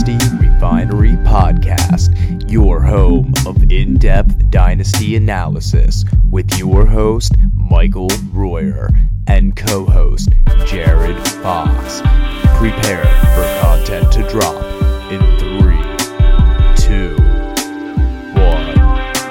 Dynasty Refinery Podcast, your home of in-depth dynasty analysis with your host, Michael Royer, and co-host, Jared Fox. Prepare for content to drop in 3, 2, 1.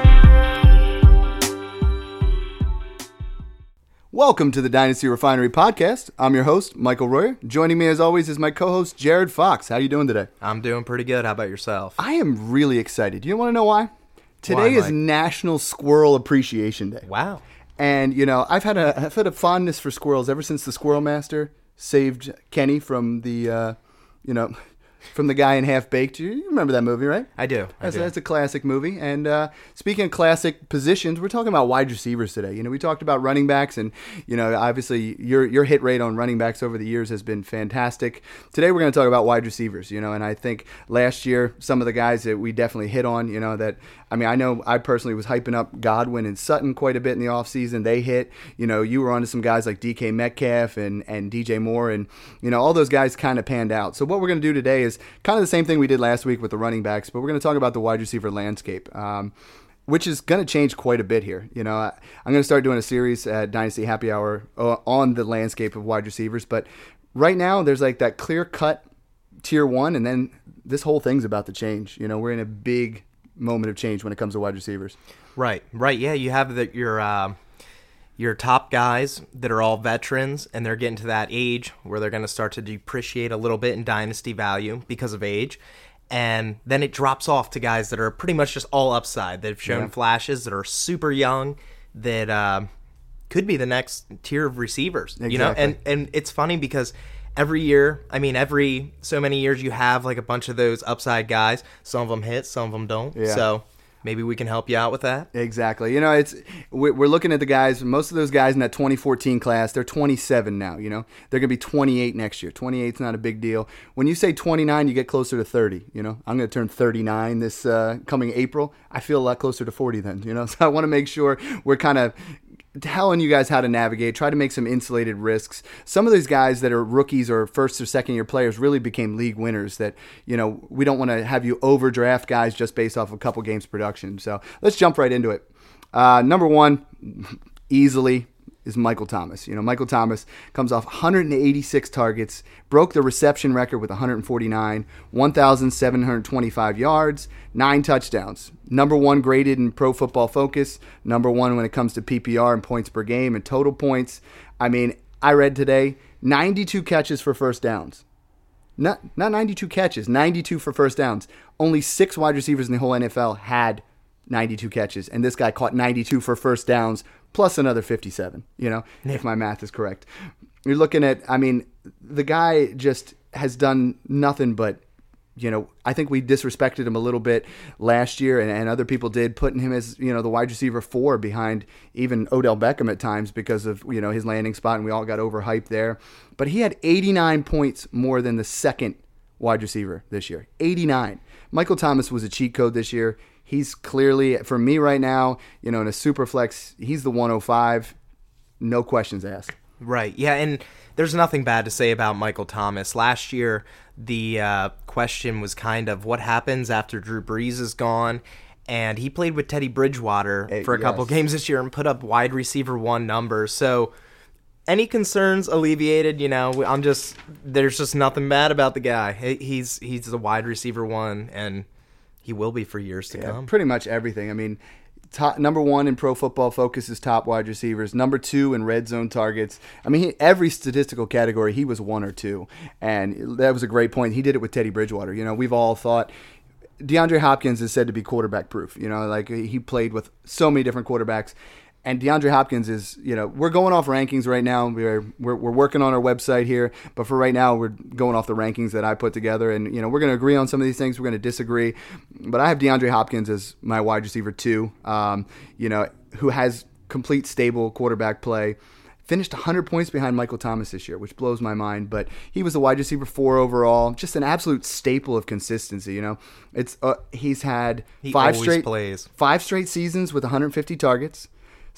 Welcome to the Dynasty Refinery Podcast. I'm your host, Michael Royer. Joining me as always is my co-host, Jared Fox. How you doing today? I'm doing pretty good. How about yourself? I am really excited. You want to know why? Today is National Squirrel Appreciation Day. Wow. And, you know, I've had a fondness for squirrels ever since the Squirrel Master saved Kenny from the, from the guy in Half Baked. You remember that movie, right? I do. That's a classic movie. And speaking of classic positions, we're talking about wide receivers today. You know, we talked about running backs, and you know, obviously your hit rate on running backs over the years has been fantastic. Today we're going to talk about wide receivers. You know, and I think last year some of the guys that we definitely hit on. You know, that I know I personally was hyping up Godwin and Sutton quite a bit in the offseason. They hit. You know, you were on to some guys like DK Metcalf and DJ Moore, and you know, all those guys kind of panned out. So what we're going to do today is kind of the same thing we did last week with the running backs, but we're going to talk about the wide receiver landscape, which is going to change quite a bit here. You know, I'm going to start doing a series at Dynasty Happy Hour on the landscape of wide receivers, but right now there's like that clear-cut tier one, and then this whole thing's about to change. You know, we're in a big moment of change when it comes to wide receivers. Right. Yeah, you have your top guys that are all veterans, and they're getting to that age where they're going to start to depreciate a little bit in dynasty value because of age. And then it drops off to guys that are pretty much just all upside, that have shown flashes, that are super young, that could be the next tier of receivers. Exactly. You know, and it's funny because every year, every so many years, you have like a bunch of those upside guys. Some of them hit, some of them don't. Yeah. So maybe we can help you out with that. Exactly. You know, we're looking at the guys. Most of those guys in that 2014 class, they're 27 now. You know, they're going to be 28 next year. 28's not a big deal. When you say 29, you get closer to 30. You know, I'm going to turn 39 this coming April. I feel a lot closer to 40 then. You know, so I want to make sure we're kind of telling you guys how to navigate, try to make some insulated risks. Some of these guys that are rookies or first or second year players really became league winners that, you know, we don't want to have you overdraft guys just based off a couple games production. So let's jump right into it. Number one, easily, is Michael Thomas. You know, Michael Thomas comes off 186 targets, broke the reception record with 149, 1,725 yards, 9 touchdowns. Number one graded in Pro Football Focus. Number one when it comes to PPR and points per game and total points. I read today 92 catches for first downs. Not 92 catches, 92 for first downs. Only 6 wide receivers in the whole NFL had 92 catches, and this guy caught 92 for first downs, plus another 57, you know, if my math is correct. You're looking at, the guy just has done nothing but, you know, I think we disrespected him a little bit last year, and other people did, putting him as, you know, the wide receiver 4 behind even Odell Beckham at times because of, you know, his landing spot, and we all got overhyped there. But he had 89 points more than the second wide receiver this year. 89. Michael Thomas was a cheat code this year. He's clearly, for me right now, you know, in a super flex, he's the 105. No questions asked. Right. Yeah, and there's nothing bad to say about Michael Thomas. Last year, the question was kind of what happens after Drew Brees is gone. And he played with Teddy Bridgewater for a couple games this year and put up wide receiver 1 numbers. So any concerns alleviated, you know, there's just nothing bad about the guy. He's the wide receiver 1, and he will be for years to come. Pretty much everything. Number 1 in Pro Football Focus is top wide receivers. Number 2 in red zone targets. Every statistical category, he was 1 or 2. And that was a great point. He did it with Teddy Bridgewater. You know, we've all thought DeAndre Hopkins is said to be quarterback proof. You know, like he played with so many different quarterbacks. And DeAndre Hopkins is, you know, we're going off rankings right now. We're working on our website here, but for right now, we're going off the rankings that I put together. And, you know, we're going to agree on some of these things. We're going to disagree. But I have DeAndre Hopkins as my wide receiver 2, you know, who has complete stable quarterback play. Finished 100 points behind Michael Thomas this year, which blows my mind. But he was a wide receiver 4 overall, just an absolute staple of consistency. You know, it's he's had 5 straight seasons with 150 targets.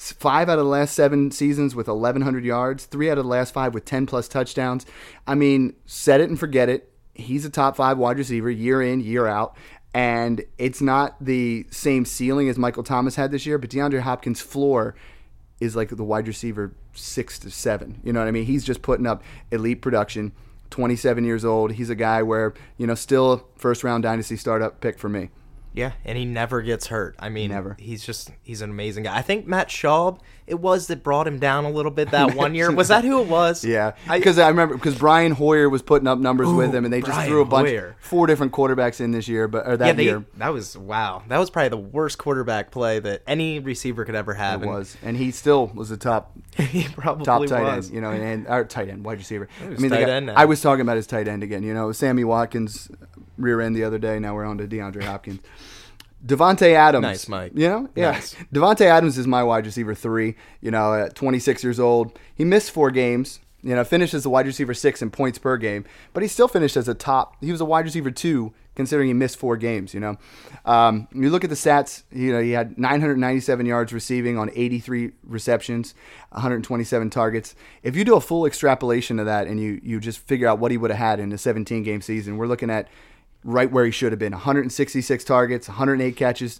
5 out of the last 7 seasons with 1,100 yards, 3 out of the last 5 with 10-plus touchdowns. Set it and forget it. he's a top 5 wide receiver year in, year out. And it's not the same ceiling as Michael Thomas had this year, but DeAndre Hopkins' floor is like the wide receiver 6 to 7. You know what I mean? He's just putting up elite production. 27 years old. He's a guy where, still a first-round dynasty startup pick for me. Yeah, and he never gets hurt. I mean, Never. He's an amazing guy. I think Matt Schaub, it was that brought him down a little bit that one year. Was that who it was? Yeah, because I remember Brian Hoyer was putting up numbers with him, and they just Brian threw a bunch, Hoyer. 4 different quarterbacks in this year, that year. That was probably the worst quarterback play that any receiver could ever have. It was, and he still was a top He probably tight was. end, and our tight end, wide receiver. Tight end now. I was talking about his tight end again. Sammy Watkins rear end the other day. Now we're on to DeAndre Hopkins. Devontae Adams. Nice, Mike. Yeah. Nice. Devontae Adams is my wide receiver 3, at 26 years old. He missed 4 games, finished as a wide receiver 6 in points per game, but he still finished as he was a wide receiver 2 considering he missed 4 games, You look at the stats, he had 997 yards receiving on 83 receptions, 127 targets. If you do a full extrapolation of that and you just figure out what he would have had in a 17-game season, we're looking at right where he should have been. 166 targets, 108 catches,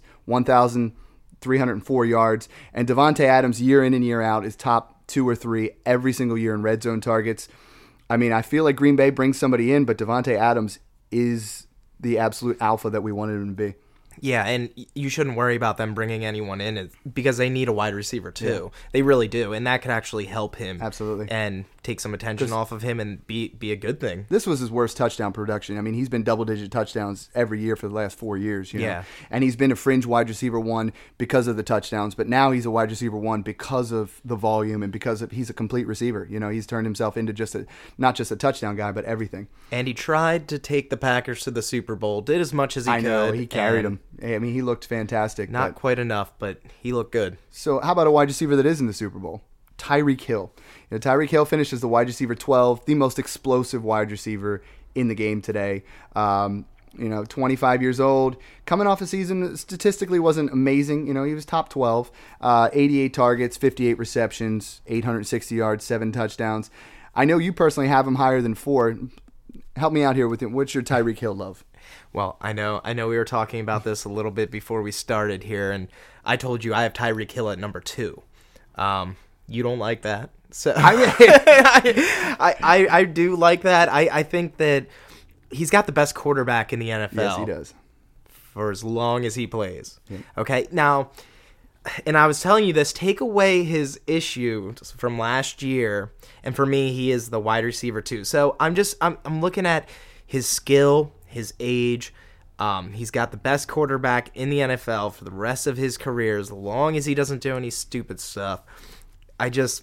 1,304 yards. And Devontae Adams, year in and year out, is top 2 or 3 every single year in red zone targets. I mean, I feel like Green Bay brings somebody in, but Devontae Adams is the absolute alpha that we wanted him to be. Yeah, and you shouldn't worry about them bringing anyone in because they need a wide receiver too. Yeah. They really do, and that could actually help him. Absolutely. And take some attention off of him and be a good thing. This was his worst touchdown production. I mean, he's been double-digit touchdowns every year for the last 4 years. Yeah. And he's been a fringe wide receiver 1 because of the touchdowns, but now he's a wide receiver 1 because of the volume and because he's a complete receiver. He's turned himself into not just a touchdown guy, but everything. And he tried to take the Packers to the Super Bowl, did as much as he could. I know, he carried them. I mean, he looked fantastic. Not quite enough, but he looked good. So how about a wide receiver that is in the Super Bowl? Tyreek Hill. Tyreek Hill finished as the wide receiver 12, the most explosive wide receiver in the game today. 25 years old, coming off a season that statistically wasn't amazing. He was top 12, 88 targets, 58 receptions, 860 yards, 7 touchdowns. I know you personally have him higher than 4. Help me out here with him. What's your Tyreek Hill love? Well, I know we were talking about this a little bit before we started here, and I told you I have Tyreek Hill at number 2. You don't like that, so I do like that. I think that he's got the best quarterback in the NFL. Yes, he does. For as long as he plays. Yeah. Okay, now, and I was telling you this, take away his issue from last year, and for me, he is the wide receiver 2. So I'm looking at his skill, his age. He's got the best quarterback in the NFL for the rest of his career, as long as he doesn't do any stupid stuff. I guess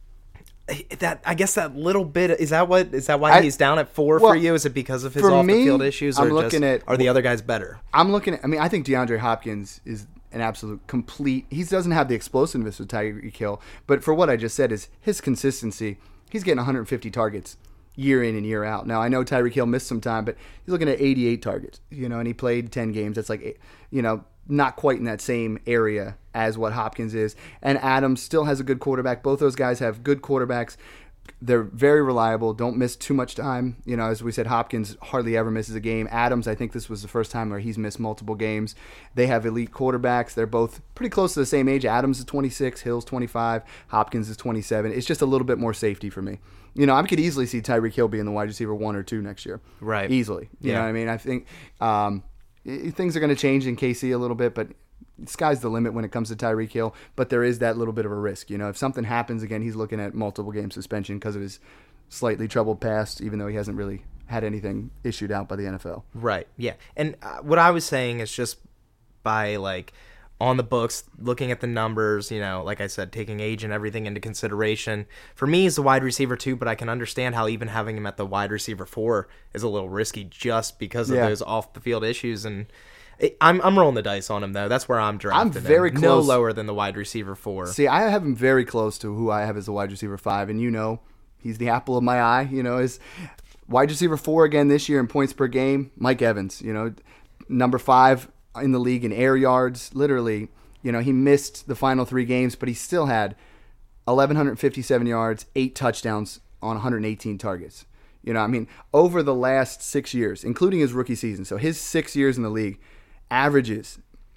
that little bit, is that why he's down at 4 for you? Is it because of his off the field issues, or are the other guys better? I think DeAndre Hopkins is an absolute complete. He doesn't have the explosiveness of Tyreek Hill, but for what I just said is his consistency. He's getting 150 targets year in and year out. Now, I know Tyreek Hill missed some time, but he's looking at 88 targets, and he played 10 games. That's like, not quite in that same area as what Hopkins is. And Adams still has a good quarterback. Both those guys have good quarterbacks. They're very reliable, don't miss too much time. As we said, Hopkins hardly ever misses a game. Adams, I think this was the first time where he's missed multiple games. They have elite quarterbacks. They're both pretty close to the same age. Adams is 26, Hill's 25, Hopkins is 27. It's just a little bit more safety for me. I could easily see Tyreek Hill being the wide receiver 1 or 2 next year. Right. Easily. You know what I mean? I think things are going to change in KC a little bit, but sky's the limit when it comes to Tyreek Hill, but there is that little bit of a risk. If something happens again, he's looking at multiple game suspension because of his slightly troubled past, even though he hasn't really had anything issued out by the NFL. Right, yeah. And what I was saying is just by, on the books, looking at the numbers, like I said, taking age and everything into consideration. For me, he's the wide receiver 2, but I can understand how even having him at the wide receiver 4 is a little risky just because of those off-the-field issues. And I'm rolling the dice on him, though. That's where I'm drafting I'm very him. close. No lower than the wide receiver 4. See, I have him very close to who I have as the wide receiver 5, and he's the apple of my eye. His wide receiver 4 again this year in points per game, Mike Evans. Number 5 in the league in air yards. Literally, he missed the final 3 games, but he still had 1,157 yards, 8 touchdowns on 118 targets. You know, I mean, over the last 6 years, including his rookie season, so his 6 years in the league, averages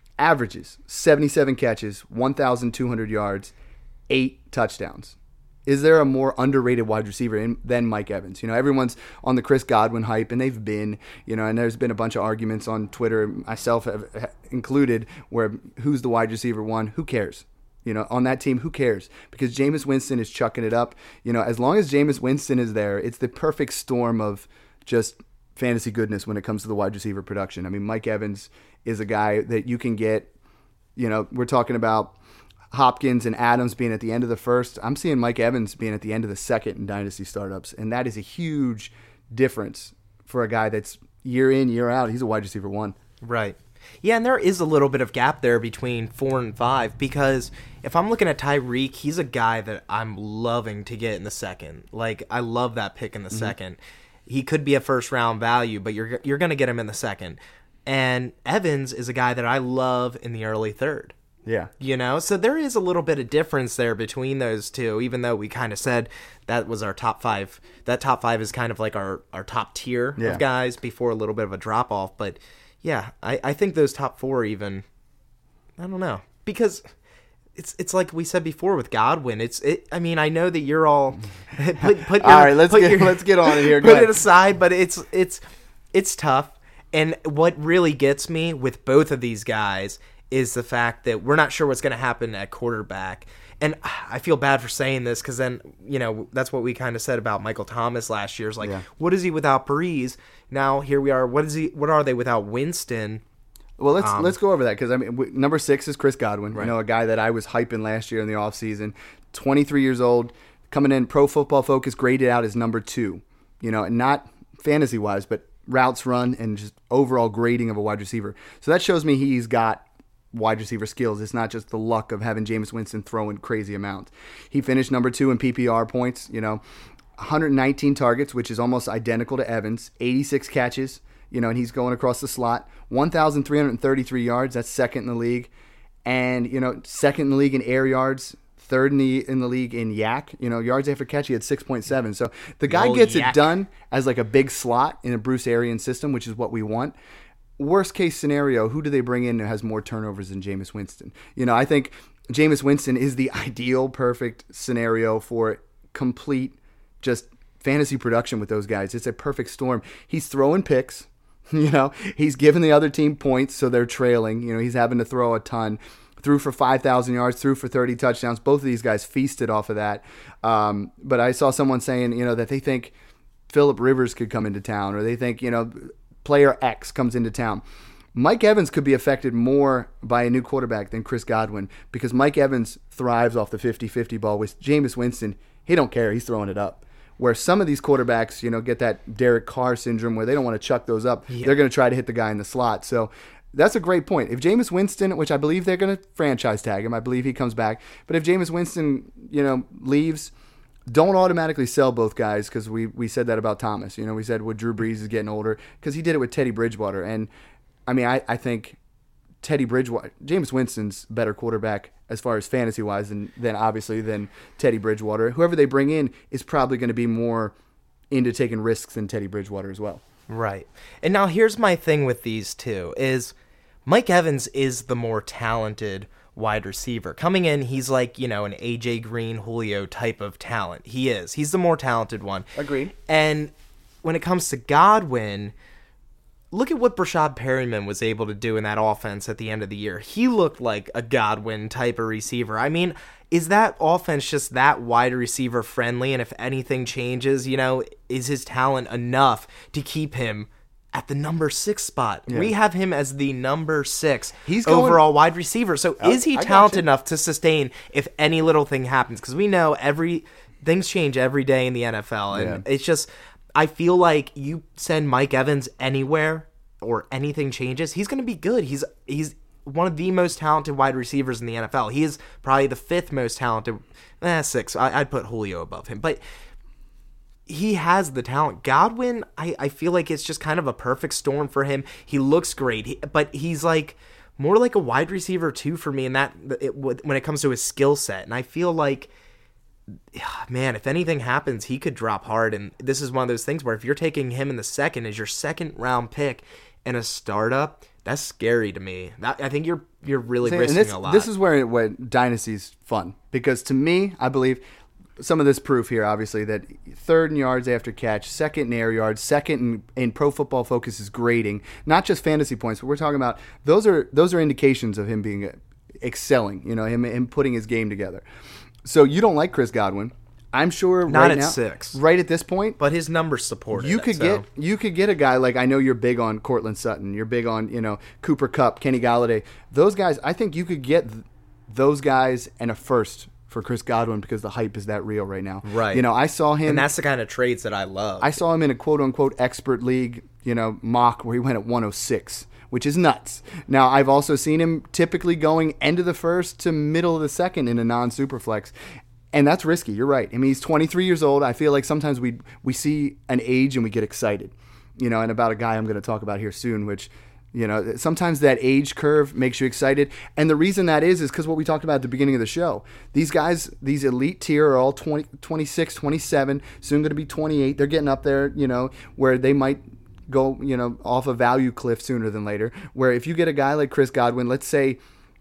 77 catches, 1,200 yards, 8 touchdowns. Is there a more underrated wide receiver than Mike Evans? You know, everyone's on the Chris Godwin hype, and they've been, you know, and there's been a bunch of arguments on Twitter, myself have included, where who's the wide receiver one? Who cares? You know, on that team, who cares? Because Jameis Winston is chucking it up. You know, as long as Jameis Winston is there, it's the perfect storm of just fantasy goodness when it comes to the wide receiver production. I mean, Mike Evans is a guy that you can get, you know, we're talking about Hopkins and Adams being at the end of the first. I'm seeing Mike Evans being at the end of the second in dynasty startups, and that is a huge difference for a guy that's year in, year out. He's a wide receiver one. Right. Yeah, and there is a little bit of gap there between 4 and 5, because if I'm looking at Tyreek, he's a guy that I'm loving to get in the second. Like, I love that pick in the second. He could be a first-round value, but you're going to get him in the second. And Evans is a guy that I love in the early third. Yeah. You know, so there is a little bit of difference there between those two, even though we kind of said that was our top 5. That top 5 is kind of like our top tier of guys before a little bit of a drop-off. But, yeah, I think those top 4 even, I don't know. Because it's like we said before with Godwin. I mean, I know that you're all all right, let's get on it here. Put it aside, but it's tough. And what really gets me with both of these guys is the fact that we're not sure what's going to happen at quarterback. And I feel bad for saying this, because then, you know, that's what we kind of said about Michael Thomas last year. It's like, what is he without Breeze? Now here we are. What are they without Winston? Well, let's go over that, because I mean, number 6 is Chris Godwin. Right. You know, a guy that I was hyping last year in the offseason. 23 years old, coming in. Pro Football Focus graded out as number 2. You know, not fantasy wise, but routes run and just overall grading of a wide receiver. So that shows me he's got wide receiver skills. It's not just the luck of having Jameis Winston throwing crazy amounts. He finished number 2 in PPR points, you know, 119 targets, which is almost identical to Evans, 86 catches, you know, and he's going across the slot, 1,333 yards. That's second in the league. And, you know, second in the league in air yards, third in the league in yak, you know, yards after catch. He had 6.7. So the guy gets it done as like a big slot in a Bruce Arians system, which is what we want. Worst case scenario, who do they bring in that has more turnovers than Jameis Winston? You know, I think Jameis Winston is the ideal, perfect scenario for complete just fantasy production with those guys. It's a perfect storm. He's throwing picks, you know, he's giving the other team points so they're trailing. You know, he's having to throw a ton. Threw for 5,000 yards, threw for 30 touchdowns. Both of these guys feasted off of that. But I saw someone saying, you know, that they think Phillip Rivers could come into town, or they think, you know, player X comes into town. Mike Evans could be affected more by a new quarterback than Chris Godwin, because Mike Evans thrives off the 50-50 ball. With Jameis Winston, he don't care. He's throwing it up. Where some of these quarterbacks, you know, get that Derek Carr syndrome where they don't want to chuck those up. Yeah. They're going to try to hit the guy in the slot. So that's a great point. If Jameis Winston, which I believe they're going to franchise tag him, I believe he comes back. But if Jameis Winston, you know, leaves, don't automatically sell both guys, because we said that about Thomas. You know, we said, well, Drew Brees is getting older, because he did it with Teddy Bridgewater. And, I mean, I think Jameis Winston's better quarterback as far as fantasy-wise than Teddy Bridgewater. Whoever they bring in is probably going to be more into taking risks than Teddy Bridgewater as well. Right. And now here's my thing with these two is Mike Evans is the more talented wide receiver. Coming in, he's like, you know, an AJ Green, Julio type of talent. He is. He's the more talented one. Agreed. And when it comes to Godwin, look at what Brashad Perryman was able to do in that offense at the end of the year. He looked like a Godwin type of receiver. I mean, is that offense just that wide receiver friendly? And if anything changes, you know, is his talent enough to keep him at the number 6 spot? Yeah. We have him as the number 6 overall wide receiver. So is he talented enough to sustain if any little thing happens? Because we know things change every day in the NFL. And it's just, I feel like you send Mike Evans anywhere or anything changes, he's going to be good. He's one of the most talented wide receivers in the NFL. He is probably the 5th most talented. 6. I'd put Julio above him. But he has the talent. Godwin, I feel like it's just kind of a perfect storm for him. He looks great, but he's like more like a wide receiver too for me. And when it comes to his skill set, and I feel like man, if anything happens, he could drop hard. And this is one of those things where if you're taking him in the second as your second round pick and a startup, that's scary to me. I think you're really risking a lot. This is where Dynasty's fun, because to me, I believe some of this proof here, obviously, that third in yards after catch, second in air yards, second in Pro Football Focus's grading, not just fantasy points, but we're talking about those are indications of him being excelling. Him putting his game together. So you don't like Chris Godwin. I'm sure not right at now, 6, right at this point, but his numbers support it. You could get a guy like, I know you're big on Cortland Sutton, you're big on Cooper Kupp, Kenny Galladay. Those guys, I think you could get those guys and a first for Chris Godwin because the hype is that real right now. Right. I saw him, and that's the kind of trades that I love. I saw him in a quote unquote expert league, mock where he went at 106. Which is nuts. Now, I've also seen him typically going end of the first to middle of the second in a non-superflex. And that's risky. You're right. I mean, he's 23 years old. I feel like sometimes we see an age and we get excited, and about a guy I'm going to talk about here soon, which, sometimes that age curve makes you excited. And the reason that is because what we talked about at the beginning of the show. These guys, these elite tier are all 20, 26, 27, soon going to be 28. They're getting up there, where they might go, off a value cliff sooner than later, where if you get a guy like Chris Godwin, let's say,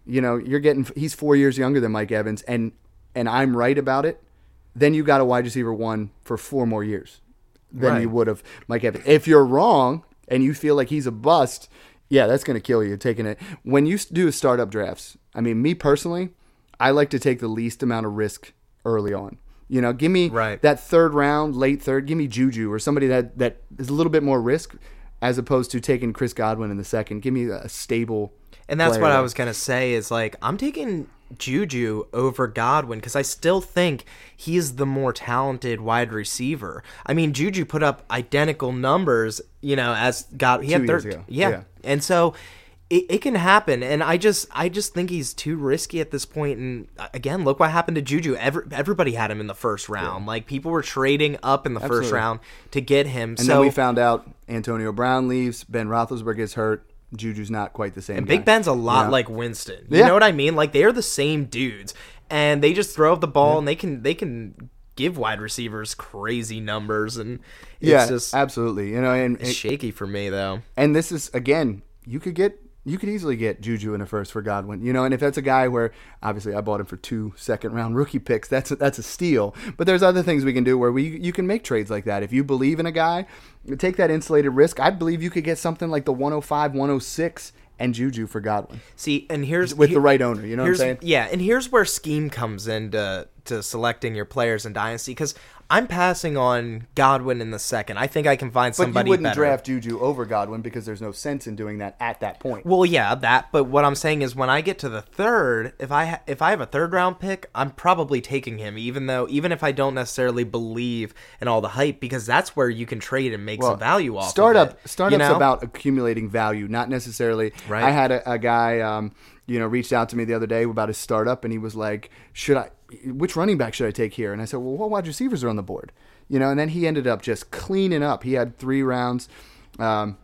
he's 4 years younger than Mike Evans, and I'm right about it, then you got a wide receiver 1 for 4 more years than you would have Mike Evans. If you're wrong and you feel like he's a bust, yeah, that's going to kill you taking it. When you do startup drafts, I mean, me personally, I like to take the least amount of risk early on. Give me that third round, late third, give me Juju or somebody that is a little bit more risk as opposed to taking Chris Godwin in the second. Give me a stable And that's player. what I was going to say is, like, I'm taking Juju over Godwin because I still think he's the more talented wide receiver. I mean, Juju put up identical numbers, as Godwin. He had 2 years ago. Yeah. And so it can happen, and I just think he's too risky at this point. And again, look what happened to Juju. Everybody had him in the first round. Yeah. Like, people were trading up in the first round to get him. And then we found out Antonio Brown leaves, Ben Roethlisberger gets hurt. Juju's not quite the same. And guy. Big Ben's a lot like Winston. You know what I mean? Like, they are the same dudes, and they just throw up the ball, and they can give wide receivers crazy numbers, and it's just absolutely. And it's shaky for me though. And this is, again, you could easily get Juju in a first for Godwin, and if that's a guy where, obviously I bought him for 2 second-round rookie picks, that's a steal. But there's other things we can do where you can make trades like that. If you believe in a guy, take that insulated risk. I believe you could get something like the 105, 106 and Juju for Godwin. See, and here's with the right owner, you know what I'm saying? Yeah, and here's where scheme comes into selecting your players in Dynasty, because I'm passing on Godwin in the second. I think I can find somebody better. But you wouldn't draft Juju over Godwin because there's no sense in doing that at that point. Well, yeah, that. But what I'm saying is when I get to the third, if I have a third round pick, I'm probably taking him, even if I don't necessarily believe in all the hype, because that's where you can trade and make some value off of it. Startup's about accumulating value, not necessarily. Right. I had a guy, reached out to me the other day about his startup, and he was like, which running back should I take here? And I said, well, what wide receivers are on the board? And then he ended up just cleaning up. He had 3 rounds. Shout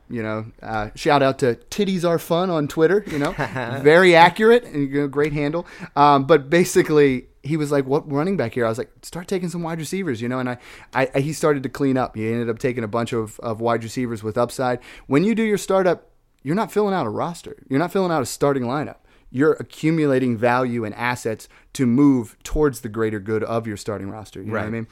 out to Titties Are Fun on Twitter, very accurate and great handle. But basically he was like, what running back here? I was like, start taking some wide receivers, and he started to clean up. He ended up taking a bunch of wide receivers with upside. When you do your startup, you're not filling out a roster. You're not filling out a starting lineup. You're accumulating value and assets to move towards the greater good of your starting roster. You know what I mean?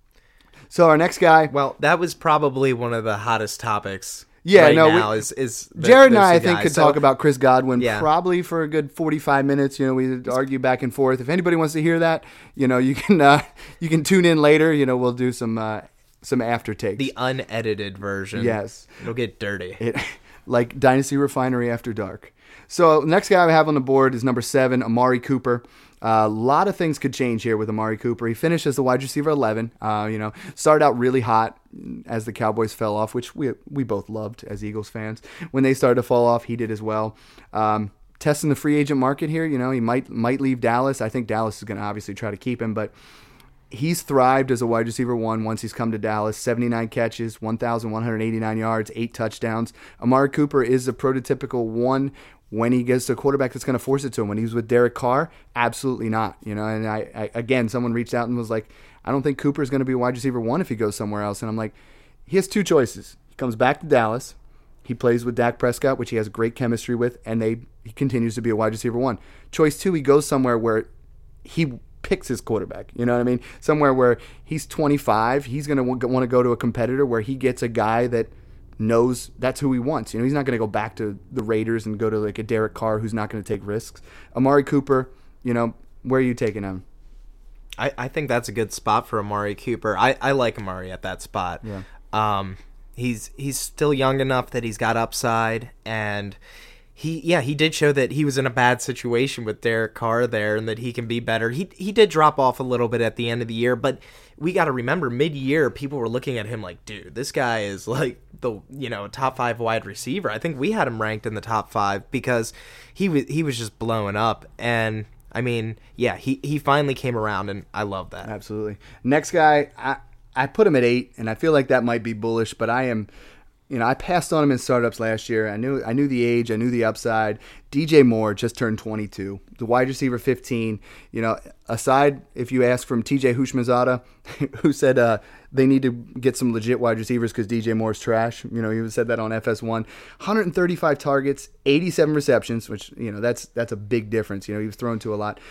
So our next guy. Well, that was probably one of the hottest topics. Yeah, now is Jared and I think could talk about Chris Godwin probably for a good 45 minutes. We argue back and forth. If anybody wants to hear that, you can tune in later. We'll do some after takes. The unedited version. Yes, it'll get dirty. Like Dynasty Refinery After Dark. So next guy we have on the board is number 7, Amari Cooper. A lot of things could change here with Amari Cooper. He finished as the wide receiver 11. Started out really hot as the Cowboys fell off, which we both loved as Eagles fans. When they started to fall off, he did as well. Testing the free agent market here, he might leave Dallas. I think Dallas is going to obviously try to keep him, but he's thrived as a wide receiver one once he's come to Dallas. 79 catches, 1,189 yards, 8 touchdowns. Amari Cooper is a prototypical one when he gets to a quarterback that's going to force it to him. When he was with Derek Carr, absolutely not. And I again, someone reached out and was like, I don't think Cooper is going to be a wide receiver one if he goes somewhere else. And I'm like, he has 2 choices. He comes back to Dallas. He plays with Dak Prescott, which he has great chemistry with, and he continues to be a wide receiver one. Choice 2, he goes somewhere where he picks his quarterback. You know what I mean? Somewhere where he's 25, he's going to want to go to a competitor where he gets a guy that knows that's who he wants. He's not going to go back to the Raiders and go to like a Derek Carr who's not going to take risks. Amari Cooper, where are you taking him? I think that's a good spot for Amari Cooper. I like Amari at that spot. Yeah. He's still young enough that he's got upside, and he did show that he was in a bad situation with Derek Carr there, and that he can be better. He did drop off a little bit at the end of the year, but we got to remember mid-year people were looking at him like, dude, this guy is like the top 5 wide receiver. I think we had him ranked in the top 5 because he was just blowing up. And I mean, yeah, he finally came around, and I love that. Absolutely. Next guy, I put him at 8, and I feel like that might be bullish, but I am. I passed on him in startups last year. I knew the age. I knew the upside. DJ Moore just turned 22. The wide receiver 15. Aside, if you ask from TJ Houshmandzadeh, who said they need to get some legit wide receivers because DJ Moore's trash. He said that on FS1. 135 targets, 87 receptions, which, that's a big difference. He was thrown to a lot.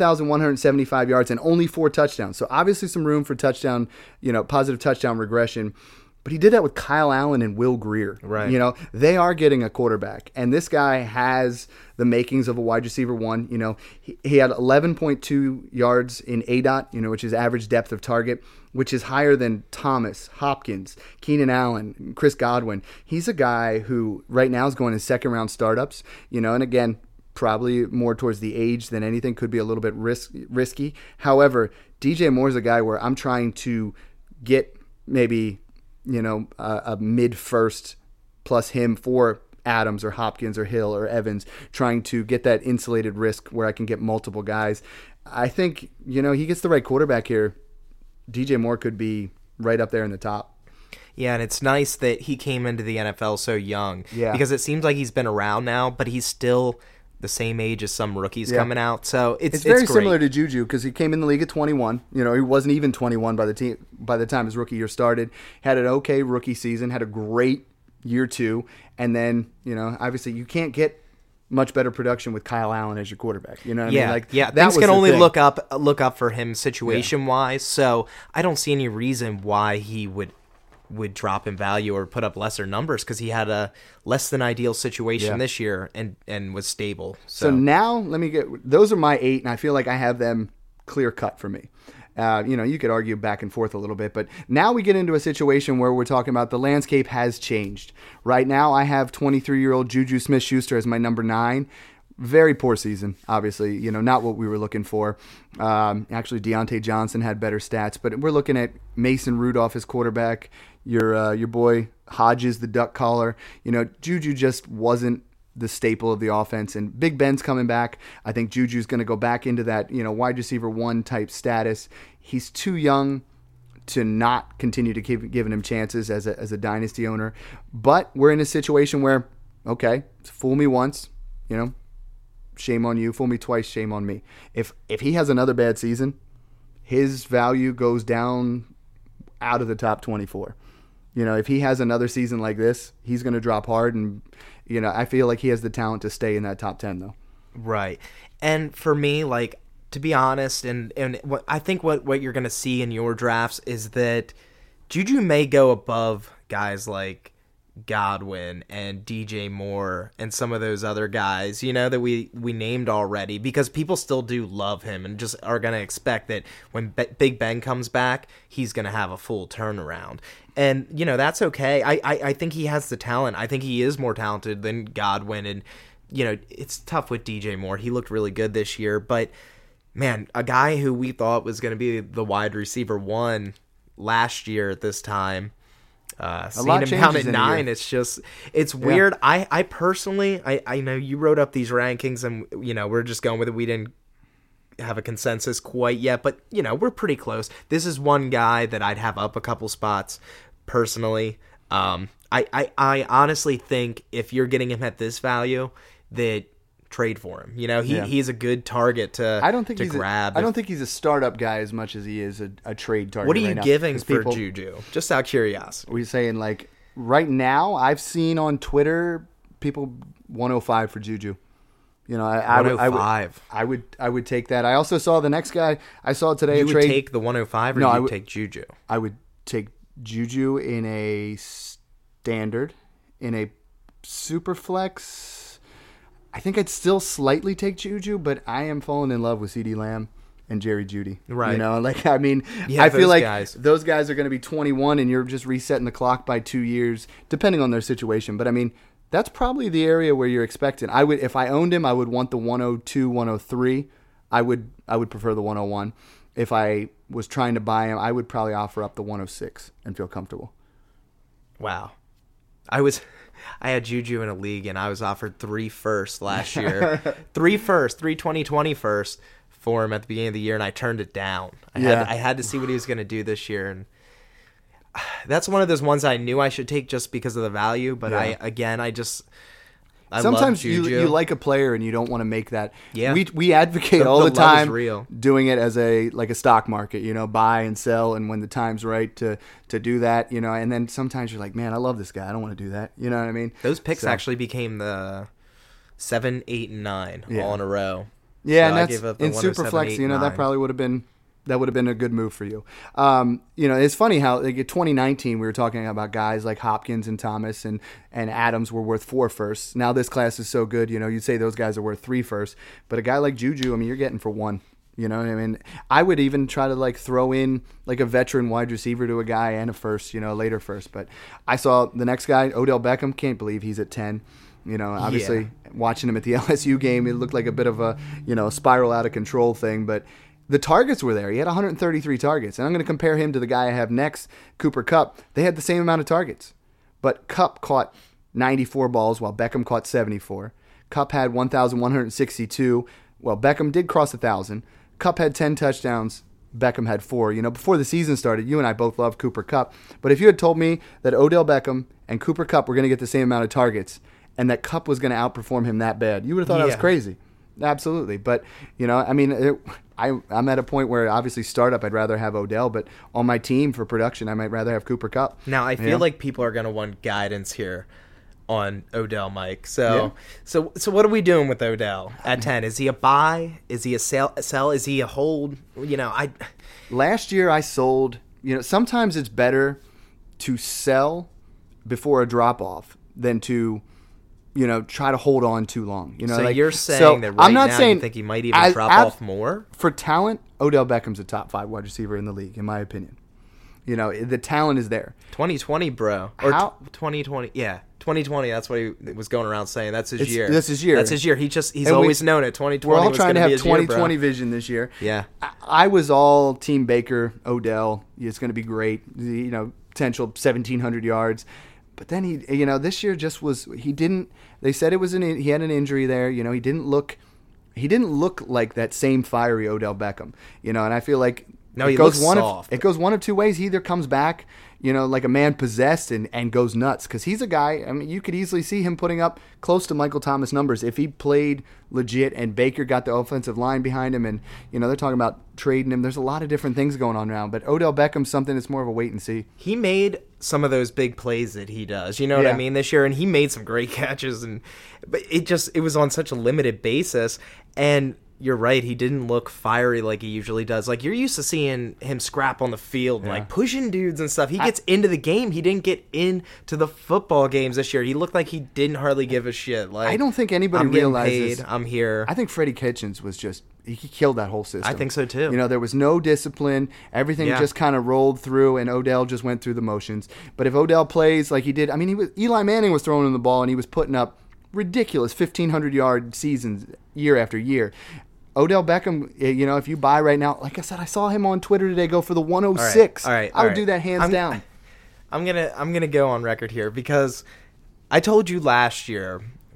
1,175 yards and only 4 touchdowns. So obviously some room for touchdown, positive touchdown regression. But he did that with Kyle Allen and Will Grier. Right. They are getting a quarterback. And this guy has the makings of a wide receiver one. He had 11.2 yards in ADOT, which is average depth of target, which is higher than Thomas, Hopkins, Keenan Allen, Chris Godwin. He's a guy who right now is going in second-round startups. And again, probably more towards the age than anything, could be a little bit risky. However, DJ Moore's a guy where I'm trying to get maybe – a mid-first plus him for Adams or Hopkins or Hill or Evans, trying to get that insulated risk where I can get multiple guys. I think, he gets the right quarterback here. DJ Moore could be right up there in the top. Yeah, and it's nice that he came into the NFL so young. Yeah. Because it seems like he's been around now, but he's still the same age as some rookies coming out. So it's very great. Similar to Juju because he came in the league at 21. He wasn't even 21 by the time his rookie year started. Had an okay rookie season, had a great year 2, and then obviously you can't get much better production with Kyle Allen as your quarterback. You know what I mean? Like, yeah. That Things can only thing. look up for him situation wise. So I don't see any reason why he would drop in value or put up lesser numbers because he had a less than ideal situation this year and was stable. So now let me those are my 8, and I feel like I have them clear cut for me. You could argue back and forth a little bit, but now we get into a situation where we're talking about the landscape has changed. Right now I have 23-year-old Juju Smith-Schuster as my number 9. Very poor season, obviously, not what we were looking for. Actually, Deontay Johnson had better stats, but we're looking at Mason Rudolph as quarterback, your boy Hodges, the duck caller. Juju just wasn't the staple of the offense, and Big Ben's coming back. I think Juju's going to go back into that, wide receiver 1 type status. He's too young to not continue to keep giving him chances as a dynasty owner. But we're in a situation where, okay, fool me once, shame on you. Fool me twice, shame on me. If he has another bad season, his value goes down out of the top 24. If he has another season like this, he's going to drop hard, and I feel like he has the talent to stay in that top 10 though. Right. And for me, like, to be honest, and I think what you're going to see in your drafts is that Juju may go above guys like Godwin and DJ Moore and some of those other guys, that we named already, because people still do love him and just are going to expect that when Big Ben comes back, he's going to have a full turnaround. And, that's okay. I think he has the talent. I think he is more talented than Godwin. And, it's tough with DJ Moore. He looked really good this year. But, man, a guy who we thought was going to be the wide receiver 1 last year at this time, seeing him down at 9, it's weird. I personally, I know you wrote up these rankings and, we're just going with it. We didn't have a consensus quite yet, but we're pretty close. This is one guy that I'd have up a couple spots personally. I honestly think if you're getting him at this value, that trade for him. He's a good target to grab. I don't think he's a startup guy as much as he is a trade target. What are you right giving now, for Juju? Just out of curiosity. Are we saying like right now? I've seen on Twitter people 105 for Juju. I would take that. I also saw the next guy I saw today. You would take the 105 or you would take Juju? I would take Juju in a standard, in a super flex. I think I'd still slightly take Juju, but I am falling in love with CeeDee Lamb and Jerry Jeudy. Right. I feel like those guys are going to be 21 and you're just resetting the clock by 2 years, depending on their situation. But that's probably the area where you're expecting. If I owned him, I would want the 102, 103. I would prefer the 101. If I was trying to buy him, I would probably offer up the 106 and feel comfortable. Wow. I had Juju in a league and I was offered 3 firsts last year. 3 2020 firsts for him at the beginning of the year, and I turned it down. I had to see what he was going to do this year, and that's one of those ones I knew I should take just because of the value, but I sometimes love Juju. You like a player and you don't want to make that. Yeah. We advocate all the time real. Doing it as a stock market, buy and sell, and when the time's right to do that, and then sometimes you're like, man, I love this guy. I don't want to do that. You know what I mean? Those picks actually became the 7, 8, and 9 all in a row. Yeah, so and that's in Superflex, that probably would have been a good move for you. It's funny how like in 2019 we were talking about guys like Hopkins and Thomas and Adams were worth 4 firsts. Now this class is so good, you'd say those guys are worth 3 firsts. But a guy like Juju, you're getting for 1. I would even try to throw in like a veteran wide receiver to a guy and a first, later first. But I saw the next guy, Odell Beckham. Can't believe he's at 10. Obviously watching him at the LSU game, it looked like a bit of a spiral out of control thing, but the targets were there. He had 133 targets. And I'm going to compare him to the guy I have next, Cooper Kupp. They had the same amount of targets. But Kupp caught 94 balls while Beckham caught 74. Kupp had 1,162. Well, Beckham did cross 1,000. Kupp had 10 touchdowns. Beckham had 4. Before the season started, you and I both loved Cooper Kupp. But if you had told me that Odell Beckham and Cooper Kupp were going to get the same amount of targets and that Kupp was going to outperform him that bad, you would have thought I was crazy. Absolutely. But, I'm at a point where obviously startup, I'd rather have Odell, but on my team for production, I might rather have Cooper Kupp. Now, I feel like people are going to want guidance here on Odell, Mike. So what are we doing with Odell at 10? Is he a buy? Is he a sell? Is he a hold? Last year I sold, sometimes it's better to sell before a drop off than to try to hold on too long. So you're saying that right now you think he might even drop off more? For talent, Odell Beckham's a top 5 wide receiver in the league, in my opinion. The talent is there. 2020, bro. Or 2020, yeah. 2020, that's what he was going around saying. That's his year. That's his year. That's his year. He's always known it. 2020 We're all trying to have 2020 year, vision this year. Yeah. I was all Team Baker, Odell. It's going to be great. Potential 1,700 yards. But then he, this year just was. He didn't. They said it was he had an injury there. He didn't look like that same fiery Odell Beckham. And I feel like he looks soft. It goes one of 2 ways. He either comes back, like a man possessed and goes nuts, because he's a guy. You could easily see him putting up close to Michael Thomas numbers if he played legit and Baker got the offensive line behind him, and they're talking about trading him. There's a lot of different things going on now, but Odell Beckham's something that's more of a wait and see. He made some of those big plays that he does, what I mean, this year, and he made some great catches, but it was on such a limited basis, and you're right, he didn't look fiery like he usually does. Like, you're used to seeing him scrap on the field, like pushing dudes and stuff. He gets into the game. He didn't get into the football games this year. He looked like he didn't hardly give a shit. Like, I don't think anybody realizes. I'm here. I think Freddie Kitchens was just, he killed that whole system. I think so too. There was no discipline. Everything just kind of rolled through, and Odell just went through the motions. But if Odell plays like he did, Eli Manning was throwing him the ball, and he was putting up ridiculous 1,500-yard seasons year after year. Odell Beckham, if you buy right now, like I said, I saw him on Twitter today go for the 106. All right. I would do that hands down. I'm gonna go on record here because I told you last year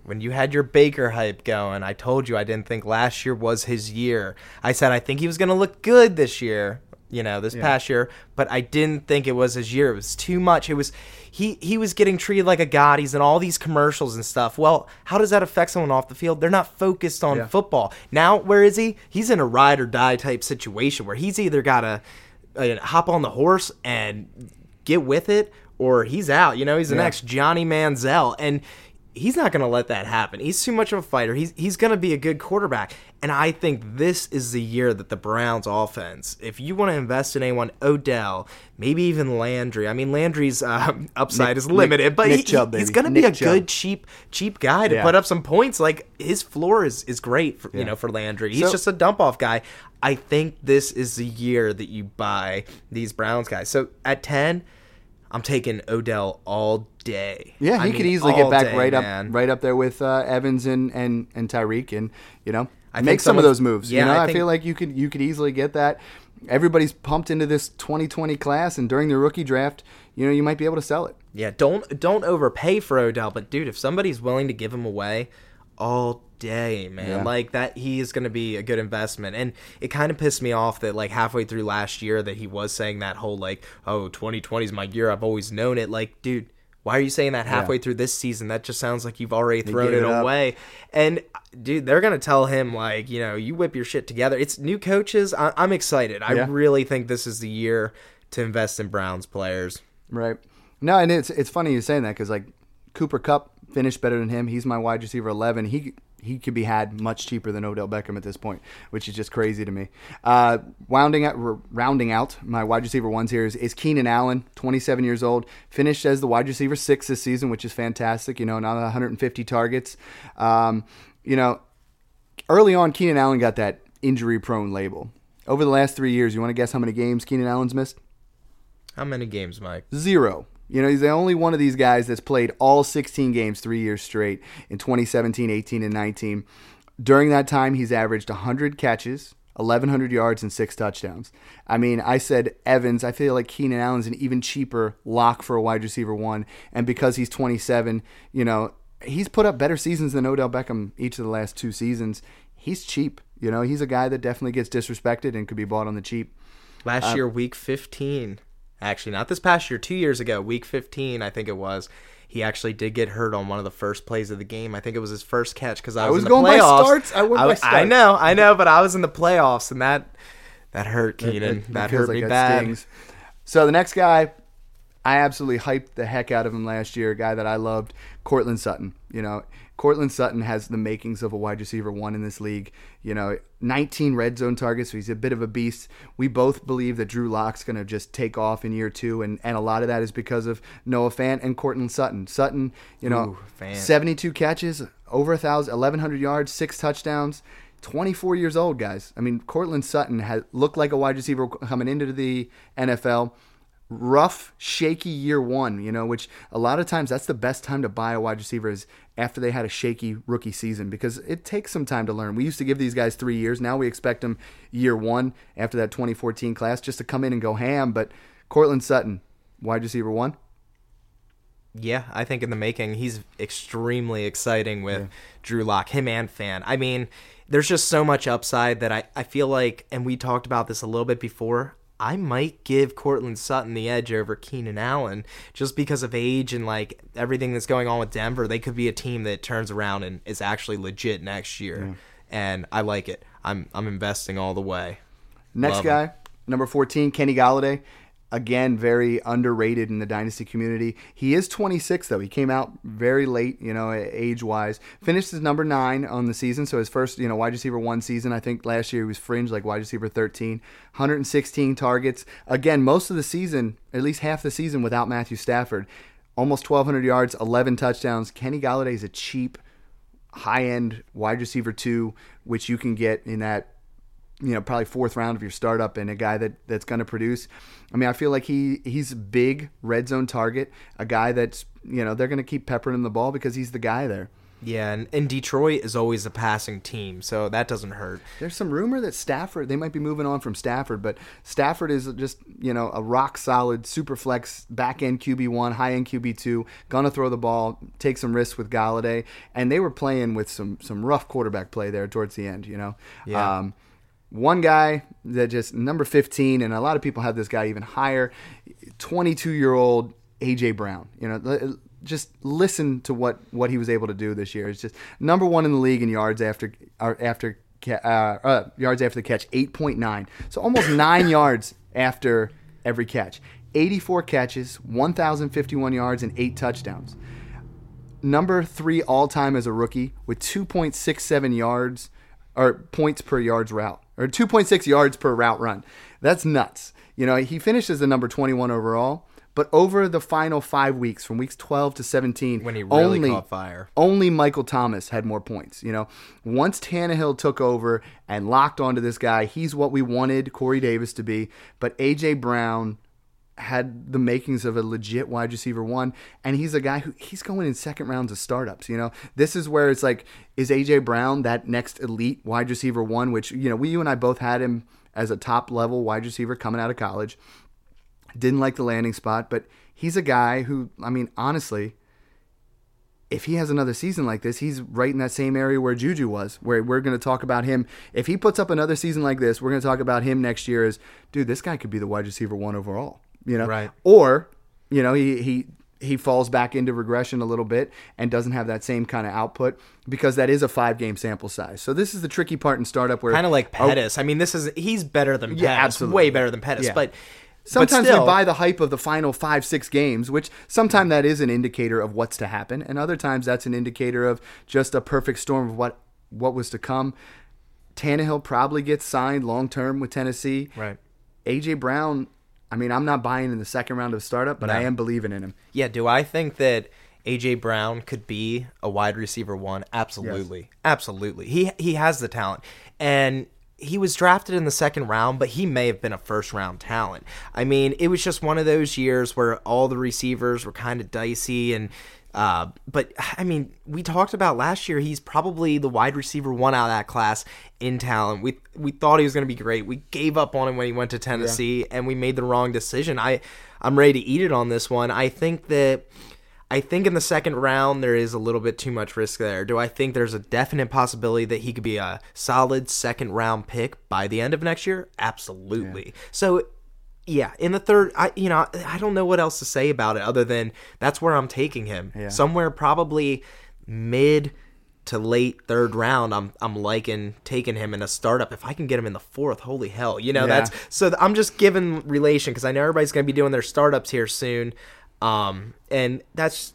when you had your Baker hype going, I told you I didn't think last year was his year. I said I think he was going to look good this year, this past year, but I didn't think it was his year. It was too much. It was he was getting treated like a god. He's in all these commercials and stuff. Well, how does that affect someone off the field? They're not focused on football. Now, where is he? He's in a ride or die type situation where he's either got to hop on the horse and get with it, or he's out. He's the next Johnny Manziel, and he's not going to let that happen. He's too much of a fighter. He's going to be a good quarterback. And I think this is the year that the Browns offense, if you want to invest in anyone, Odell, maybe even Landry. I mean, Landry's upside is limited, but he's going to be a good, cheap guy to put up some points. Like, his floor is great for Landry. He's just a dump-off guy. I think this is the year that you buy these Browns guys. So at 10, I'm taking Odell all day. Yeah, he could easily get back right up there with Evans and Tyreek, and I make some of those moves. Yeah, I feel like you could easily get that. Everybody's pumped into this 2020 class, and during the rookie draft, you might be able to sell it. Yeah, don't overpay for Odell, but dude, if somebody's willing to give him away all day, man, like that, he is going to be a good investment. And it kind of pissed me off that like halfway through last year that he was saying that whole 2020 is my year, I've always known it. Like, dude, why are you saying that halfway through this season? That just sounds like you've already thrown it away. And dude, they're going to tell him you whip your shit together. It's new coaches. I'm excited. I really think this is the year to invest in Browns players. Right. No, and it's funny you saying that, because like Cooper Kupp finished better than him. He's my wide receiver 11. He could be had much cheaper than Odell Beckham at this point, which is just crazy to me. Rounding out my wide receiver ones here is Keenan Allen, 27 years old, finished as the wide receiver 6 this season, which is fantastic. Now 150 targets. Early on, Keenan Allen got that injury-prone label. Over the last 3 years, you want to guess how many games Keenan Allen's missed? How many games, Mike? 0. He's the only one of these guys that's played all 16 games 3 years straight in 2017, 18, and 19. During that time, he's averaged 100 catches, 1,100 yards, and 6 touchdowns. I mean, I said Evans. I feel like Keenan Allen's an even cheaper lock for a wide receiver 1. And because he's 27, he's put up better seasons than Odell Beckham each of the last 2 seasons. He's cheap. He's a guy that definitely gets disrespected and could be bought on the cheap. Last year, week 15. Actually, not this past year, 2 years ago, week 15, I think it was. He actually did get hurt on one of the first plays of the game. I think it was his first catch because I was in the going playoffs. By starts. I went by starts. I know, but I was in the playoffs, and that hurt Keenan. That hurt me bad. Stings. So the next guy, I absolutely hyped the heck out of him last year, a guy that I loved, Courtland Sutton. Courtland Sutton has the makings of a wide receiver 1 in this league. 19 red zone targets, so he's a bit of a beast. We both believe that Drew Lock's going to just take off in year 2, and a lot of that is because of Noah Fant and Courtland Sutton. Sutton, 72 catches, over 1,100 yards, 6 touchdowns. 24 years old, guys. I mean, Courtland Sutton had looked like a wide receiver coming into the NFL. Rough, shaky year 1, which a lot of times that's the best time to buy a wide receiver is after they had a shaky rookie season, because it takes some time to learn. We used to give these guys 3 years. Now we expect them year 1 after that 2014 class just to come in and go ham. But Courtland Sutton, wide receiver 1. Yeah, I think in the making. He's extremely exciting with Drew Lock, him and Fan. I mean, there's just so much upside that I feel like, and we talked about this a little bit before, I might give Courtland Sutton the edge over Keenan Allen just because of age and like everything that's going on with Denver. They could be a team that turns around and is actually legit next year, and I like it. I'm investing all the way. Next guy, number 14, Kenny Golladay. Again, very underrated in the dynasty community. He is 26, though. He came out very late, age-wise. Finished as number 9 on the season, so his first, wide receiver 1 season. I think last year he was fringe, like wide receiver 13. 116 targets. Again, most of the season, at least half the season without Matthew Stafford. Almost 1,200 yards, 11 touchdowns. Kenny Golladay is a cheap, high-end wide receiver 2, which you can get in that probably 4th round of your startup, and a guy that's going to produce. I mean, I feel like he's a big red zone target, a guy that's, they're going to keep peppering him the ball because he's the guy there. Yeah, and Detroit is always a passing team, so that doesn't hurt. There's some rumor that Stafford, they might be moving on from Stafford, but Stafford is just, a rock solid, super flex, back end QB1, high end QB2, gonna throw the ball, take some risks with Galladay, and they were playing with some rough quarterback play there towards the end, Yeah. One guy that just, number 15, and a lot of people have this guy even higher, 22-year-old A.J. Brown, just listen to what he was able to do this year. It's just number 1 in the league in yards after the catch, 8.9. So almost 9 yards after every catch. 84 catches, 1,051 yards, and 8 touchdowns. Number 3 all time as a rookie with 2.67 yards or points per yards route, or 2.6 yards per route run. That's nuts. He finished as the number 21 overall. But over the final 5 weeks, from weeks 12 to 17, when he really caught fire, only Michael Thomas had more points. Once Tannehill took over and locked onto this guy, he's what we wanted Corey Davis to be. But A.J. Brown had the makings of a legit wide receiver 1, and he's a guy who he's going in second rounds of startups. This is where it's like, is A.J. Brown that next elite wide receiver 1? Which you and I both had him as a top level wide receiver coming out of college. Didn't like the landing spot, but he's a guy who, honestly, if he has another season like this, he's right in that same area where Juju was, where we're going to talk about him. If he puts up another season like this, we're going to talk about him next year as, dude, this guy could be the wide receiver 1 overall, Right. Or, he falls back into regression a little bit and doesn't have that same kind of output because that is a 5-game sample size. So this is the tricky part in startup where... Kind of like Pettis. He's better than Pettis. Yeah, absolutely. Way better than Pettis, Yeah. Sometimes still, we buy the hype of the final 5-6 games, which sometimes that is an indicator of what's to happen, and other times that's an indicator of just a perfect storm of what was to come. Tannehill probably gets signed long-term with Tennessee. Right. A.J. Brown, I'm not buying in the second round of startup, but I am believing in him. Yeah, do I think that A.J. Brown could be a wide receiver 1? Absolutely. Yes. Absolutely. He has the talent. And... he was drafted in the second round, but he may have been a first-round talent. It was just one of those years where all the receivers were kind of dicey. But we talked about last year, he's probably the wide receiver 1 out of that class in talent. We thought he was going to be great. We gave up on him when he went to Tennessee, and we made the wrong decision. I'm ready to eat it on this one. I think in the second round, there is a little bit too much risk there. Do I think there's a definite possibility that he could be a solid second-round pick by the end of next year? Absolutely. Yeah. So, yeah, in the third, I don't know what else to say about it other than that's where I'm taking him. Yeah. Somewhere probably mid to late third round, I'm liking taking him in a startup. If I can get him in the 4th, holy hell. That's so I'm just giving relation because I know everybody's going to be doing their startups here soon. And that's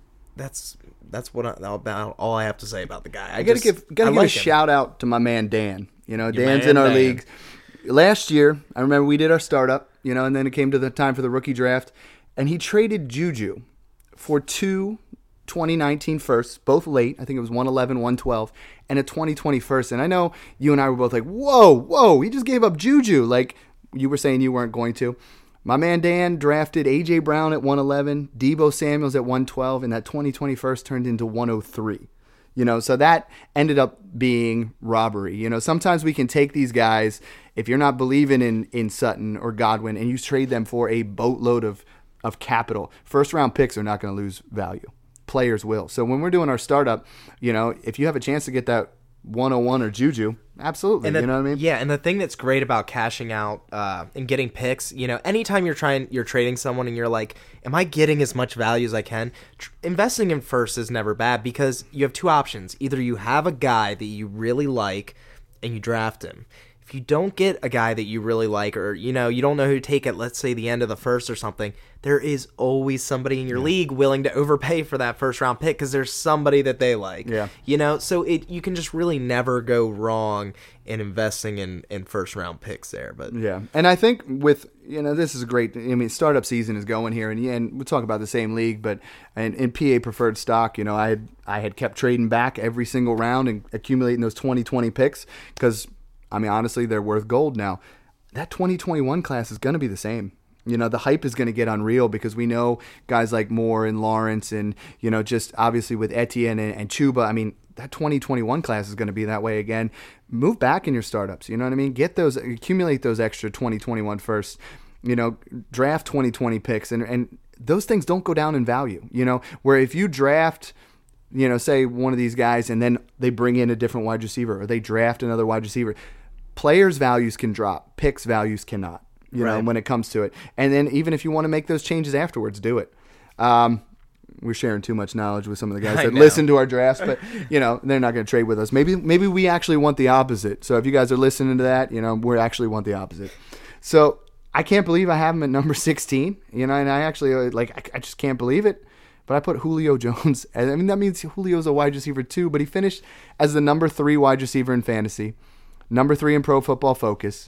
what about all I have to say about the guy. I gotta give a shout out to my man Dan. Dan's in our league. Last year, I remember we did our startup, and then it came to the time for the rookie draft, and he traded Juju for 2 2019 firsts, both late. I think it was 111, 112, and a 2020 first. And I know you and I were both like, whoa, he just gave up Juju. Like you were saying you weren't going to. My man Dan drafted A.J. Brown at 111, Deebo Samuels at 112, and that 2020 first turned into 103. So that ended up being robbery. Sometimes we can take these guys, if you're not believing in Sutton or Godwin, and you trade them for a boatload of capital. First-round picks are not going to lose value. Players will. So when we're doing our startup, if you have a chance to get that 101 or Juju, absolutely. You know what I mean? Yeah, and the thing that's great about cashing out and getting picks, anytime you're trading someone and you're like, am I getting as much value as I can? Investing in first is never bad because you have 2 options. Either you have a guy that you really like and you draft him. If you don't get a guy that you really like or, you don't know who to take at, let's say, the end of the first or something, there is always somebody in your league willing to overpay for that first-round pick because there's somebody that they like. Yeah. So you can just really never go wrong in investing in first-round picks there. But yeah, and I think with, this is a great, startup season is going here, and we'll talk about the same league, but in PA preferred stock, I had kept trading back every single round and accumulating those 2020 picks because honestly, they're worth gold now. That 2021 class is going to be the same. You know, the hype is going to get unreal because we know guys like Moore and Lawrence and, you know, just obviously with Etienne and Chuba. I mean, that 2021 class is going to be that way again. Move back in your startups. You know what I mean? Accumulate those extra 2021 firsts. You know, draft 2020 picks. And those things don't go down in value, you know, where if you draft, you know, say one of these guys and then they bring in a different wide receiver or they draft another wide receiver, players' values can drop, picks' values cannot, you know, when it comes to it. And then even if you want to make those changes afterwards, do it. We're sharing too much knowledge with some of the guys that listen to our drafts, but, you know, they're not going to trade with us. Maybe we actually want the opposite. So if you guys are listening to that, you know, we actually want the opposite. So I can't believe I have him at number 16, you know, and I actually, I just can't believe it. But I put Julio Jones. I mean, that means Julio's a wide receiver too, but he finished as the number 3 wide receiver in fantasy, number 3 in Pro Football Focus,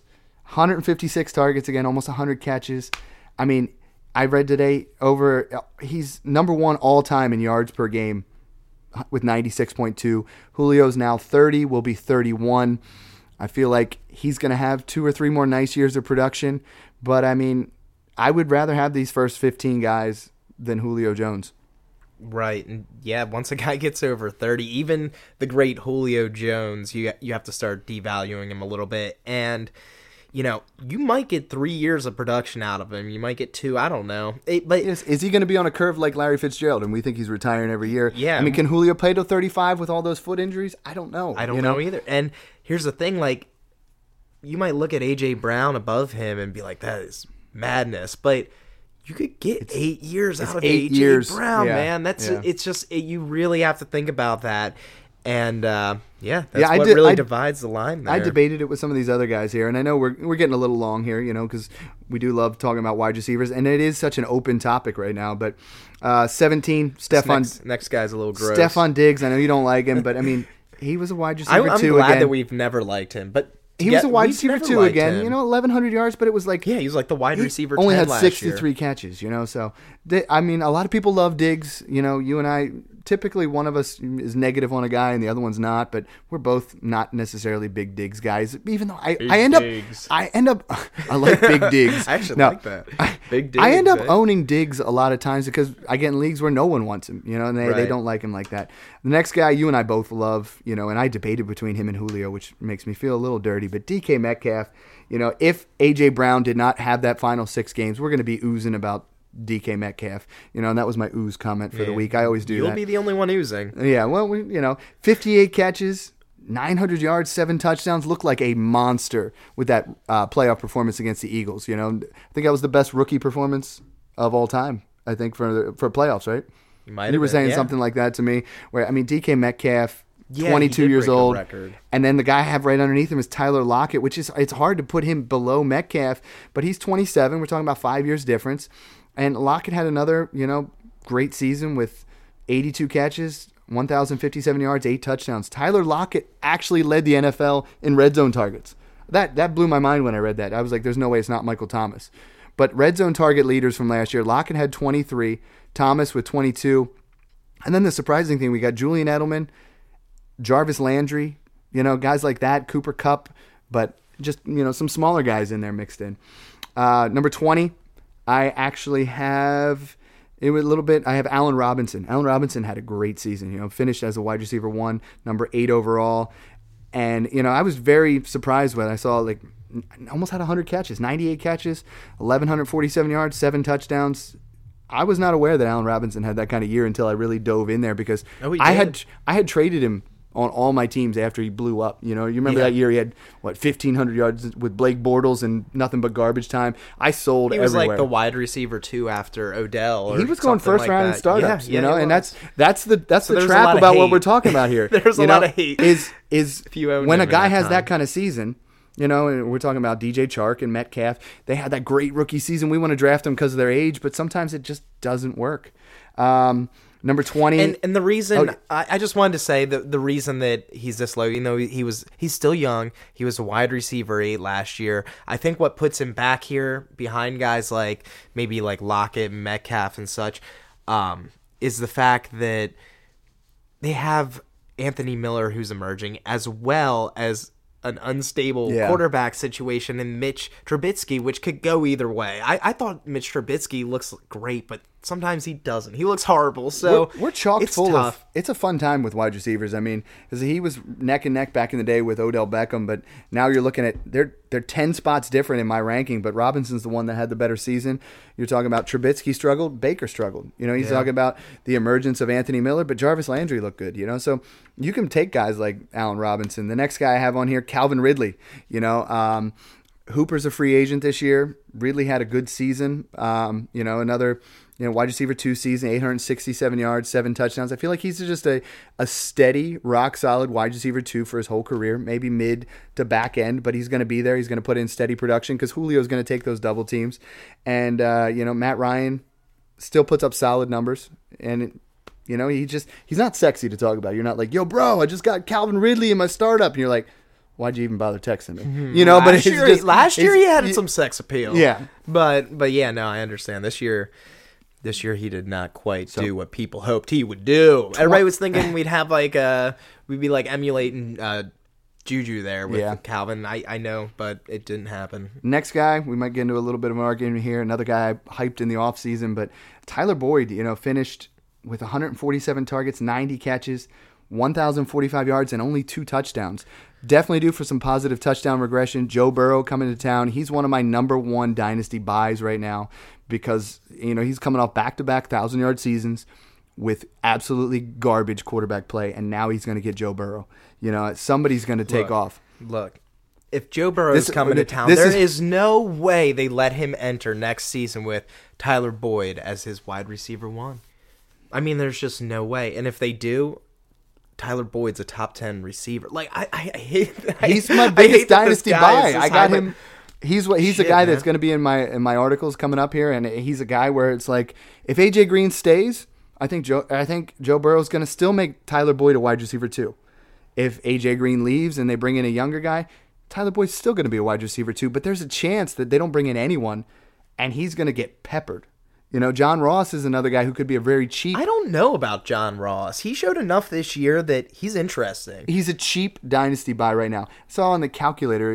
156 targets, again, almost 100 catches. I mean, I read today he's number 1 all time in yards per game with 96.2. Julio's now 30, will be 31. I feel like he's going to have 2 or 3 more nice years of production, but I mean, I would rather have these first 15 guys than Julio Jones. Right. And yeah, once a guy gets over 30, even the great Julio Jones, you have to start devaluing him a little bit. And, you know, you might get 3 years of production out of him. You might get 2. I don't know. But is he going to be on a curve like Larry Fitzgerald and we think he's retiring every year? Yeah. I mean, can Julio play to 35 with all those foot injuries? I don't know. I don't know either. And here's the thing, like, you might look at A.J. Brown above him and be like, that is madness. But you could get 8 years out of A.J. Brown, man. It's just, you really have to think about that. And, that's what really divides the line there. I debated it with some of these other guys here, and I know we're getting a little long here, you know, because we do love talking about wide receivers, and it is such an open topic right now. But 17, Stephon. Next guy's a little gross. Stephon Diggs, I know you don't like him, but, I mean, he was a wide receiver I'm too. glad again. that we've never liked him, but he was a wide receiver too again. Him. You know, 1,100 yards, but it was like he was like the wide receiver. Only 10 had 63 catches. You know, so I mean, a lot of people love Diggs. You know, you and I. Typically, one of us is negative on a guy and the other one's not, but we're both not necessarily big Diggs guys. Even though I end up, I like big Diggs. I actually like that. Big Diggs. I end up owning Diggs a lot of times because I get in leagues where no one wants him, you know, and they don't like him like that. The next guy you and I both love, you know, and I debated between him and Julio, which makes me feel a little dirty, but DK Metcalf, you know, if A.J. Brown did not have that final 6 games, we're going to be oozing about DK Metcalf, you know, and that was my ooze comment for the week. I always do You'll that. Be the only one oozing. Yeah, well, 58 catches, 900 yards, 7 touchdowns, looked like a monster with that playoff performance against the Eagles. You know, I think that was the best rookie performance of all time. I think for playoffs, right? You were saying something like that to me. Where I mean, DK Metcalf. 22 years old, and then the guy I have right underneath him is Tyler Lockett, which is it's hard to put him below Metcalf, but he's 27. We're talking about 5 years difference, and Lockett had another great season with 82 catches, 1,057 yards, 8 touchdowns. Tyler Lockett actually led the NFL in red zone targets. That blew my mind when I read that. I was like, there's no way it's not Michael Thomas. But red zone target leaders from last year, Lockett had 23, Thomas with 22, and then the surprising thing, we got Julian Edelman, Jarvis Landry, guys like that, Cooper Kupp, but just, some smaller guys in there mixed in. Number 20, I actually have it was a little bit. I have Allen Robinson. Allen Robinson had a great season, finished as a wide receiver 1, number 8 overall. And, I was very surprised when I saw almost had 100 catches, 98 catches, 1,147 yards, 7 touchdowns. I was not aware that Allen Robinson had that kind of year until I really dove in there because I had traded him on all my teams after he blew up. You remember that year he had 1,500 yards with Blake Bortles and nothing but garbage time. I sold everywhere. He was like the wide receiver 2 after Odell. He was going first round in startups. And that's the so trap about what we're talking about here. There's a lot of hate. Is when a guy has that kind of season. And we're talking about DJ Chark and Metcalf. They had that great rookie season. We want to draft them because of their age, but sometimes it just doesn't work. Number 20. And the reason, I just wanted to say the reason that he's this low, he's still young. He was a wide receiver 8 last year. I think what puts him back here behind guys like maybe like Lockett, Metcalf and such, is the fact that they have Anthony Miller who's emerging as well as an unstable Yeah. quarterback situation in Mitch Trubisky, which could go either way. I thought Mitch Trubisky looks great, but sometimes he doesn't. He looks horrible. So we're chocked it's full tough. of. It's a fun time with wide receivers. I mean, because he was neck and neck back in the day with Odell Beckham, but now you're looking at they're 10 spots different in my ranking. But Robinson's the one that had the better season. You're talking about Trubisky struggled, Baker struggled. He's talking about the emergence of Anthony Miller, but Jarvis Landry looked good. So you can take guys like Allen Robinson. The next guy I have on here, Calvin Ridley. Hooper's a free agent this year. Ridley had a good season. Another wide receiver 2 season, 867 yards, 7 touchdowns. I feel like he's just a steady, rock solid wide receiver 2 for his whole career, maybe mid to back end, but he's going to be there. He's going to put in steady production because Julio's going to take those double teams. And, Matt Ryan still puts up solid numbers. And, he's not sexy to talk about. You're not like, yo, bro, I just got Calvin Ridley in my startup. And you're like, why'd you even bother texting me? Last year he had some sex appeal. Yeah. But yeah, no, I understand. This year he did not quite do what people hoped he would do. Everybody was thinking we'd be like emulating Juju there with Calvin. I know, but it didn't happen. Next guy, we might get into a little bit of an argument here. Another guy hyped in the offseason, but Tyler Boyd, finished with 147 targets, 90 catches, 1,045 yards, and only 2 touchdowns. Definitely due for some positive touchdown regression. Joe Burrow coming to town. He's one of my number 1 dynasty buys right now because, he's coming off back-to-back 1,000-yard seasons with absolutely garbage quarterback play, and now he's going to get Joe Burrow. Somebody's going to take off. Look, if Joe Burrow is coming to town, there is no way they let him enter next season with Tyler Boyd as his wide receiver 1. I mean, there's just no way. And if they do, Tyler Boyd's a top 10 receiver. Like I hate that. He's my biggest dynasty buy. I got him. He's a guy that's going to be in my articles coming up here, and he's a guy where it's like if AJ Green stays, I think Joe Burrow's going to still make Tyler Boyd a wide receiver 2. If AJ Green leaves and they bring in a younger guy, Tyler Boyd's still going to be a wide receiver 2. But there's a chance that they don't bring in anyone, and he's going to get peppered. John Ross is another guy who could be a very cheap. I don't know about John Ross. He showed enough this year that he's interesting. He's a cheap dynasty buy right now. I saw on the calculator,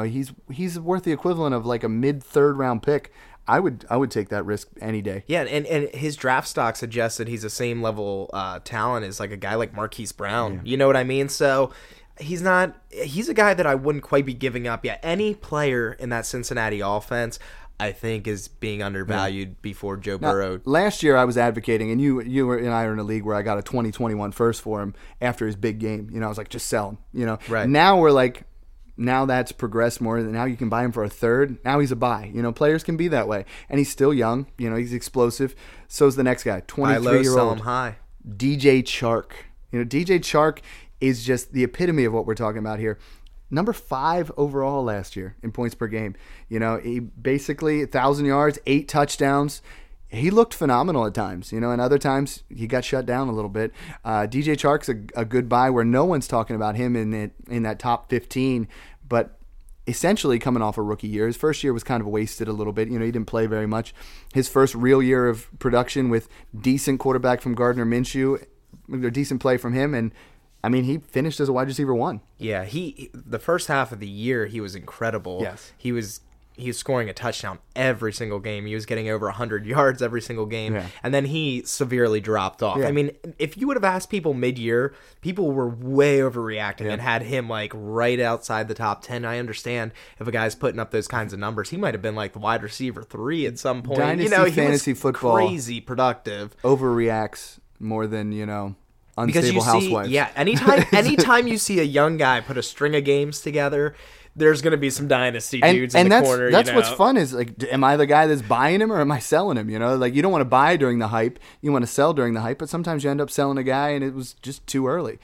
he's worth the equivalent of like a mid-third round pick. I would take that risk any day. Yeah, and his draft stock suggests that he's the same level talent as like a guy like Marquise Brown. Yeah. You know what I mean? So he's a guy that I wouldn't quite be giving up yet. Any player in that Cincinnati offense, I think, is being undervalued before Joe Burrow. Last year I was advocating, and you and I are in a league where I got a 2021 first for him after his big game. I was like, just sell him. Right. Now we're like, now that's progressed more. Now you can buy him for a third. Now he's a buy. Players can be that way. And he's still young. He's explosive. So's the next guy, 23-year-old. Sell him high. DJ Chark. DJ Chark is just the epitome of what we're talking about here. Number 5 overall last year in points per game. He basically 1,000 yards, 8 touchdowns. He looked phenomenal at times, and other times he got shut down a little bit. DJ Chark's a good buy where no one's talking about him in that top 15, but essentially coming off a rookie year. His first year was kind of wasted a little bit. He didn't play very much. His first real year of production with decent quarterback from Gardner Minshew, a decent play from him, and I mean, he finished as a wide receiver 1. Yeah, the first half of the year he was incredible. Yes. He was scoring a touchdown every single game. He was getting over 100 yards every single game. Yeah. And then he severely dropped off. Yeah. I mean, if you would have asked people mid-year, people were way overreacting and had him like right outside the top 10. I understand if a guy's putting up those kinds of numbers. He might have been like the wide receiver 3 at some point. Dynasty fantasy football. Crazy productive. Overreacts more than, unstable because you housewives. See, anytime you see a young guy put a string of games together, there's going to be some dynasty dudes in the corner. That's what's fun is like, am I the guy that's buying him or am I selling him? Like you don't want to buy during the hype, you want to sell during the hype, but sometimes you end up selling a guy and it was just too early.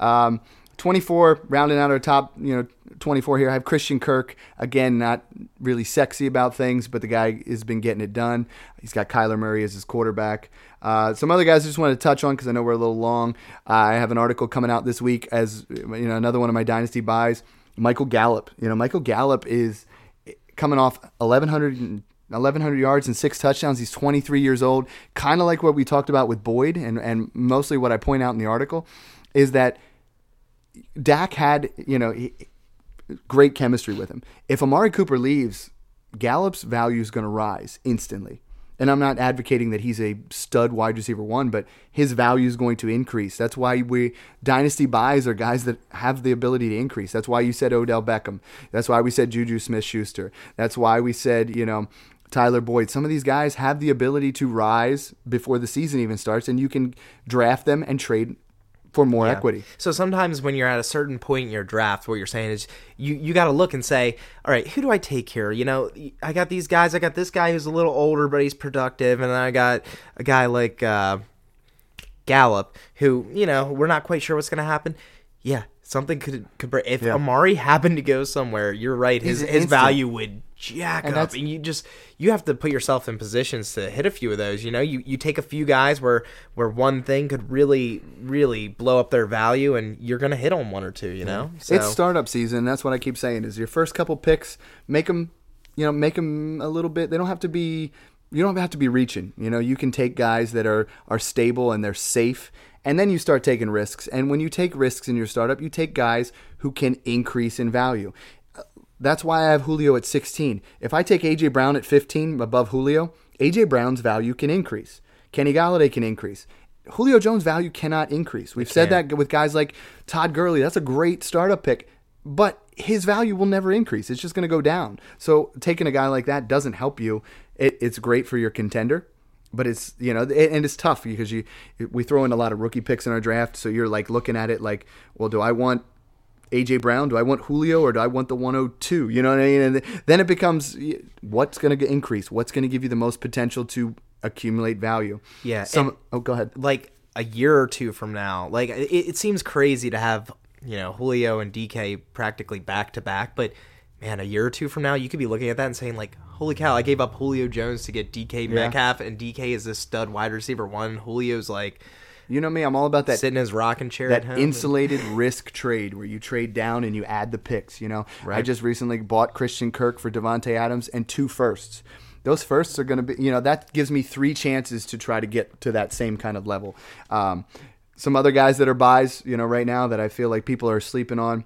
24, rounding out our top, 24 here. I have Christian Kirk. Again, not really sexy about things, but the guy has been getting it done. He's got Kyler Murray as his quarterback. Some other guys I just wanted to touch on because I know we're a little long. I have an article coming out this week as another one of my dynasty buys. Michael Gallup. Michael Gallup is coming off 1,100 yards and 6 touchdowns. He's 23 years old. Kind of like what we talked about with Boyd, and mostly what I point out in the article is that Dak had, great chemistry with him. If Amari Cooper leaves, Gallup's value is going to rise instantly. And I'm not advocating that he's a stud wide receiver one, but his value is going to increase. That's why dynasty buys are guys that have the ability to increase. That's why you said Odell Beckham. That's why we said Juju Smith-Schuster. That's why we said, Tyler Boyd. Some of these guys have the ability to rise before the season even starts, and you can draft them and trade for more equity. So sometimes when you're at a certain point in your draft, what you're saying is you got to look and say, all right, who do I take here? I got these guys. I got this guy who's a little older, but he's productive. And then I got a guy like Gallup who, we're not quite sure what's going to happen. Yeah, something could break. If Amari happened to go somewhere, you're right. His value would jack up. And you have to put yourself in positions to hit a few of those. You take a few guys where one thing could really, really blow up their value, and you're going to hit on one or two, So, it's startup season. That's what I keep saying is your first couple picks, make them a little bit. They don't have to be, you don't have to be reaching. You can take guys that are stable and they're safe. And then you start taking risks. And when you take risks in your startup, you take guys who can increase in value. That's why I have Julio at 16. If I take A.J. Brown at 15 above Julio, A.J. Brown's value can increase. Kenny Golladay can increase. Julio Jones' value cannot increase. We've said that with guys like Todd Gurley. That's a great startup pick. But his value will never increase. It's just going to go down. So taking a guy like that doesn't help you. It's great for your contender. But it's, and it's tough because we throw in a lot of rookie picks in our draft. So you're like looking at it like, well, do I want A.J. Brown? Do I want Julio? Or do I want the 102? You know what I mean? And then it becomes what's going to increase? What's going to give you the most potential to accumulate value? Yeah. Go ahead. Like a year or two from now, like it seems crazy to have, Julio and DK practically back to back. But man, a year or two from now, you could be looking at that and saying like, holy cow, I gave up Julio Jones to get DK Metcalf, and DK is this stud wide receiver one. Julio's like, you know me, I'm all about that. Sitting in his rocking chair that at home. Insulated risk trade where you trade down and you add the picks, Right. I just recently bought Christian Kirk for Devontae Adams and 2 firsts. Those firsts are going to be, that gives me 3 chances to try to get to that same kind of level. Some other guys that are buys, right now that I feel like people are sleeping on.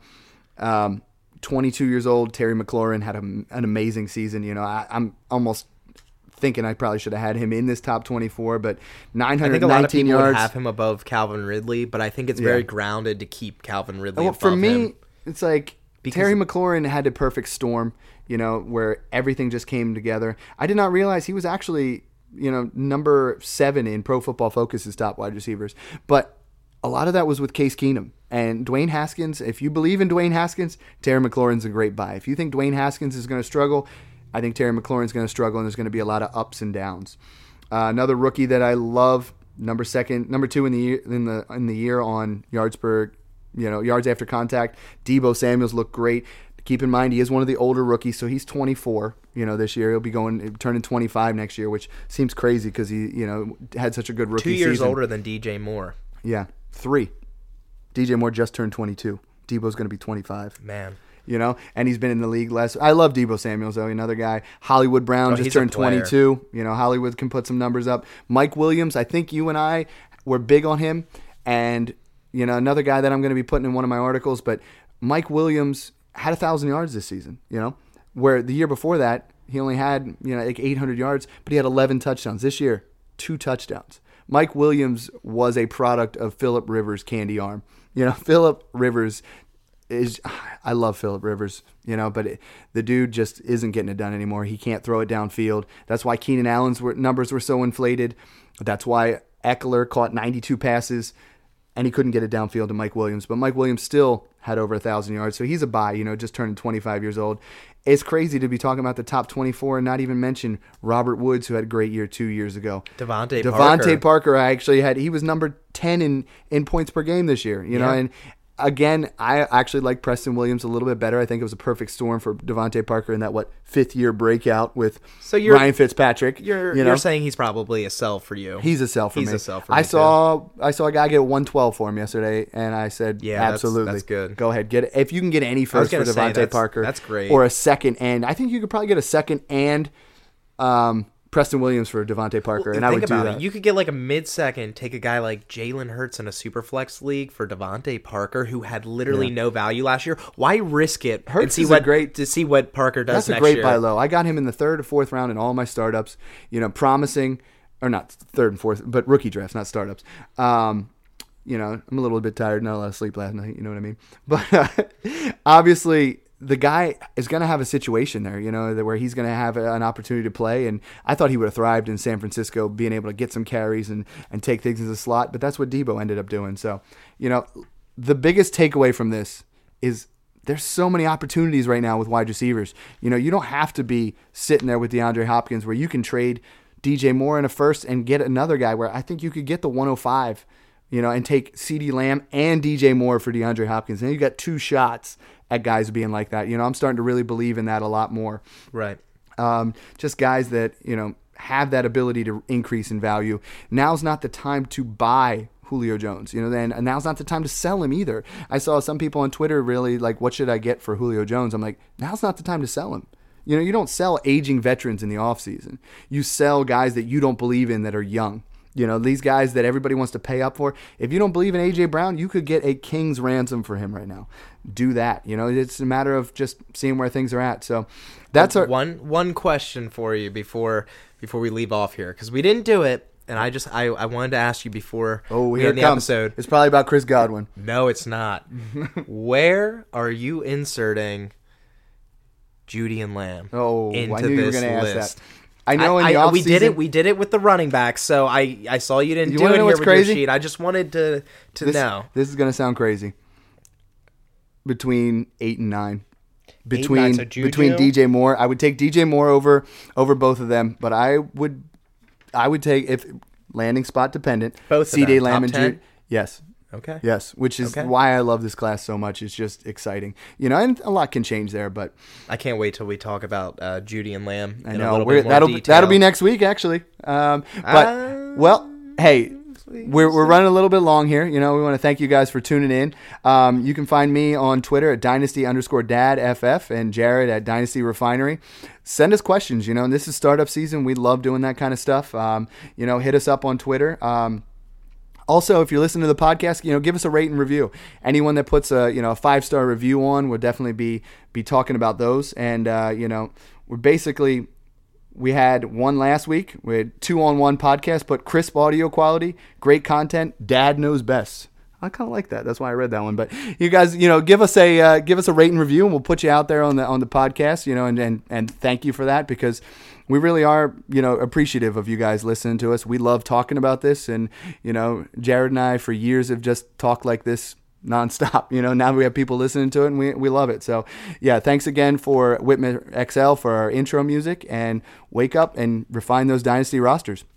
22 years old, Terry McLaurin had an amazing season. I'm almost thinking I probably should have had him in this top 24, but 919 I think a lot of people yards. would have him above Calvin Ridley, but I think it's very grounded to keep Calvin Ridley above for me, him. It's like Terry McLaurin had a perfect storm, where everything just came together. I did not realize he was actually, number 7 in Pro Football Focus's top wide receivers, but a lot of that was with Case Keenum and Dwayne Haskins. If you believe in Dwayne Haskins, Terry McLaurin's a great buy. If you think Dwayne Haskins is going to struggle, I think Terry McLaurin's going to struggle, and there's going to be a lot of ups and downs. Another rookie that I love, number 2 in the year on yards after contact. Deebo Samuel's looked great. Keep in mind he is one of the older rookies, so he's 24. This year he'll be turning 25 next year, which seems crazy because he had such a good rookie 2 years season. older than DJ Moore. Yeah, 3. DJ Moore just turned 22. Deebo's going to be 25. Man. And he's been in the league less. I love Deebo Samuel, though, another guy. Hollywood Brown just turned 22. Hollywood can put some numbers up. Mike Williams, I think you and I were big on him. And, another guy that I'm going to be putting in one of my articles, but Mike Williams had 1,000 yards this season, where the year before that, he only had, like 800 yards, but he had 11 touchdowns. This year, 2 touchdowns. Mike Williams was a product of Phillip Rivers' candy arm. Phillip Rivers I love Phillip Rivers, but the dude just isn't getting it done anymore. He can't throw it downfield. That's why Keenan Allen's numbers were so inflated. That's why Eckler caught 92 passes, and he couldn't get it downfield to Mike Williams. But Mike Williams still had over 1,000 yards, so he's a buy, just turning 25 years old. It's crazy to be talking about the top 24 and not even mention Robert Woods, who had a great year 2 years ago. Devontae Parker he was number 10 in points per game this year, and again, I actually like Preston Williams a little bit better. I think it was a perfect storm for Devontae Parker in that 5th-year breakout with Ryan Fitzpatrick. You're saying he's probably a sell for you. He's a sell for me. He's a sell for me. I saw a guy get 112 for him yesterday, and I said, absolutely, that's good. Go ahead, get it. If you can get any first for Devontae Parker, that's great. Or a second, and I think you could probably get a second and Preston Williams for Devontae Parker, and I would do that. You could get like a mid-second, take a guy like Jalen Hurts in a Superflex league for Devontae Parker, who had literally no value last year. Why risk it Hurts and see what Parker does next year? That's a great buy low. I got him in the 3rd or 4th round in all my startups. Promising, or not 3rd and 4th, but rookie drafts, not startups. I'm a little bit tired, not a lot of sleep last night. You know what I mean? But obviously, the guy is going to have a situation there, where he's going to have an opportunity to play. And I thought he would have thrived in San Francisco, being able to get some carries and take things in the slot. But that's what Debo ended up doing. So, the biggest takeaway from this is there's so many opportunities right now with wide receivers. You don't have to be sitting there with DeAndre Hopkins, where you can trade DJ Moore in a first and get another guy where I think you could get the 105, and take CeeDee Lamb and DJ Moore for DeAndre Hopkins. And you got 2 shots at guys being like that. I'm starting to really believe in that a lot more. Right. Just guys that, have that ability to increase in value. Now's not the time to buy Julio Jones. Then now's not the time to sell him either. I saw some people on Twitter really like, what should I get for Julio Jones? I'm like, now's not the time to sell him. You don't sell aging veterans in the offseason. You sell guys that you don't believe in that are young. These guys that everybody wants to pay up for. If you don't believe in A.J. Brown, you could get a king's ransom for him right now. Do that. It's a matter of just seeing where things are at. So that's our one question for you before we leave off here, because we didn't do it, and I wanted to ask you before we end the episode. It's probably about Chris Godwin. No, it's not. Where are you inserting Judy and Lamb into I knew you were this going to list? ask that. I know in the offseason... We did it with the running backs, so I saw you didn't do it here with your sheet. I just wanted to know. This is going to sound crazy. Between 8 and 9. Between DJ Moore. I would take DJ Moore over both of them, but I would take, if landing spot dependent, both CeeDee Lamb and Judy. Yes. Okay. Yes, which is why I love this class so much. It's just exciting. And a lot can change there, but I can't wait till we talk about Judy and Lamb. I know. That'll be next week, actually. Hey, we're running a little bit long here. We want to thank you guys for tuning in. You can find me on Twitter at Dynasty_DadFF and Jared at Dynasty Refinery. Send us questions, and this is startup season. We love doing that kind of stuff. Hit us up on Twitter. Also, if you're listening to the podcast, give us a rate and review. Anyone that puts a 5-star review on, we'll definitely be talking about those. And we had one last week. We had 2-on-1 podcast, but crisp audio quality, great content. Dad knows best. I kind of like that. That's why I read that one. But you guys, give us a rate and review, and we'll put you out there on the podcast. And thank you for that, because we really are, appreciative of you guys listening to us. We love talking about this, and Jared and I for years have just talked like this nonstop. Now we have people listening to it, and we love it. So yeah, thanks again for Whitmer XL for our intro music, and wake up and refine those Dynasty rosters.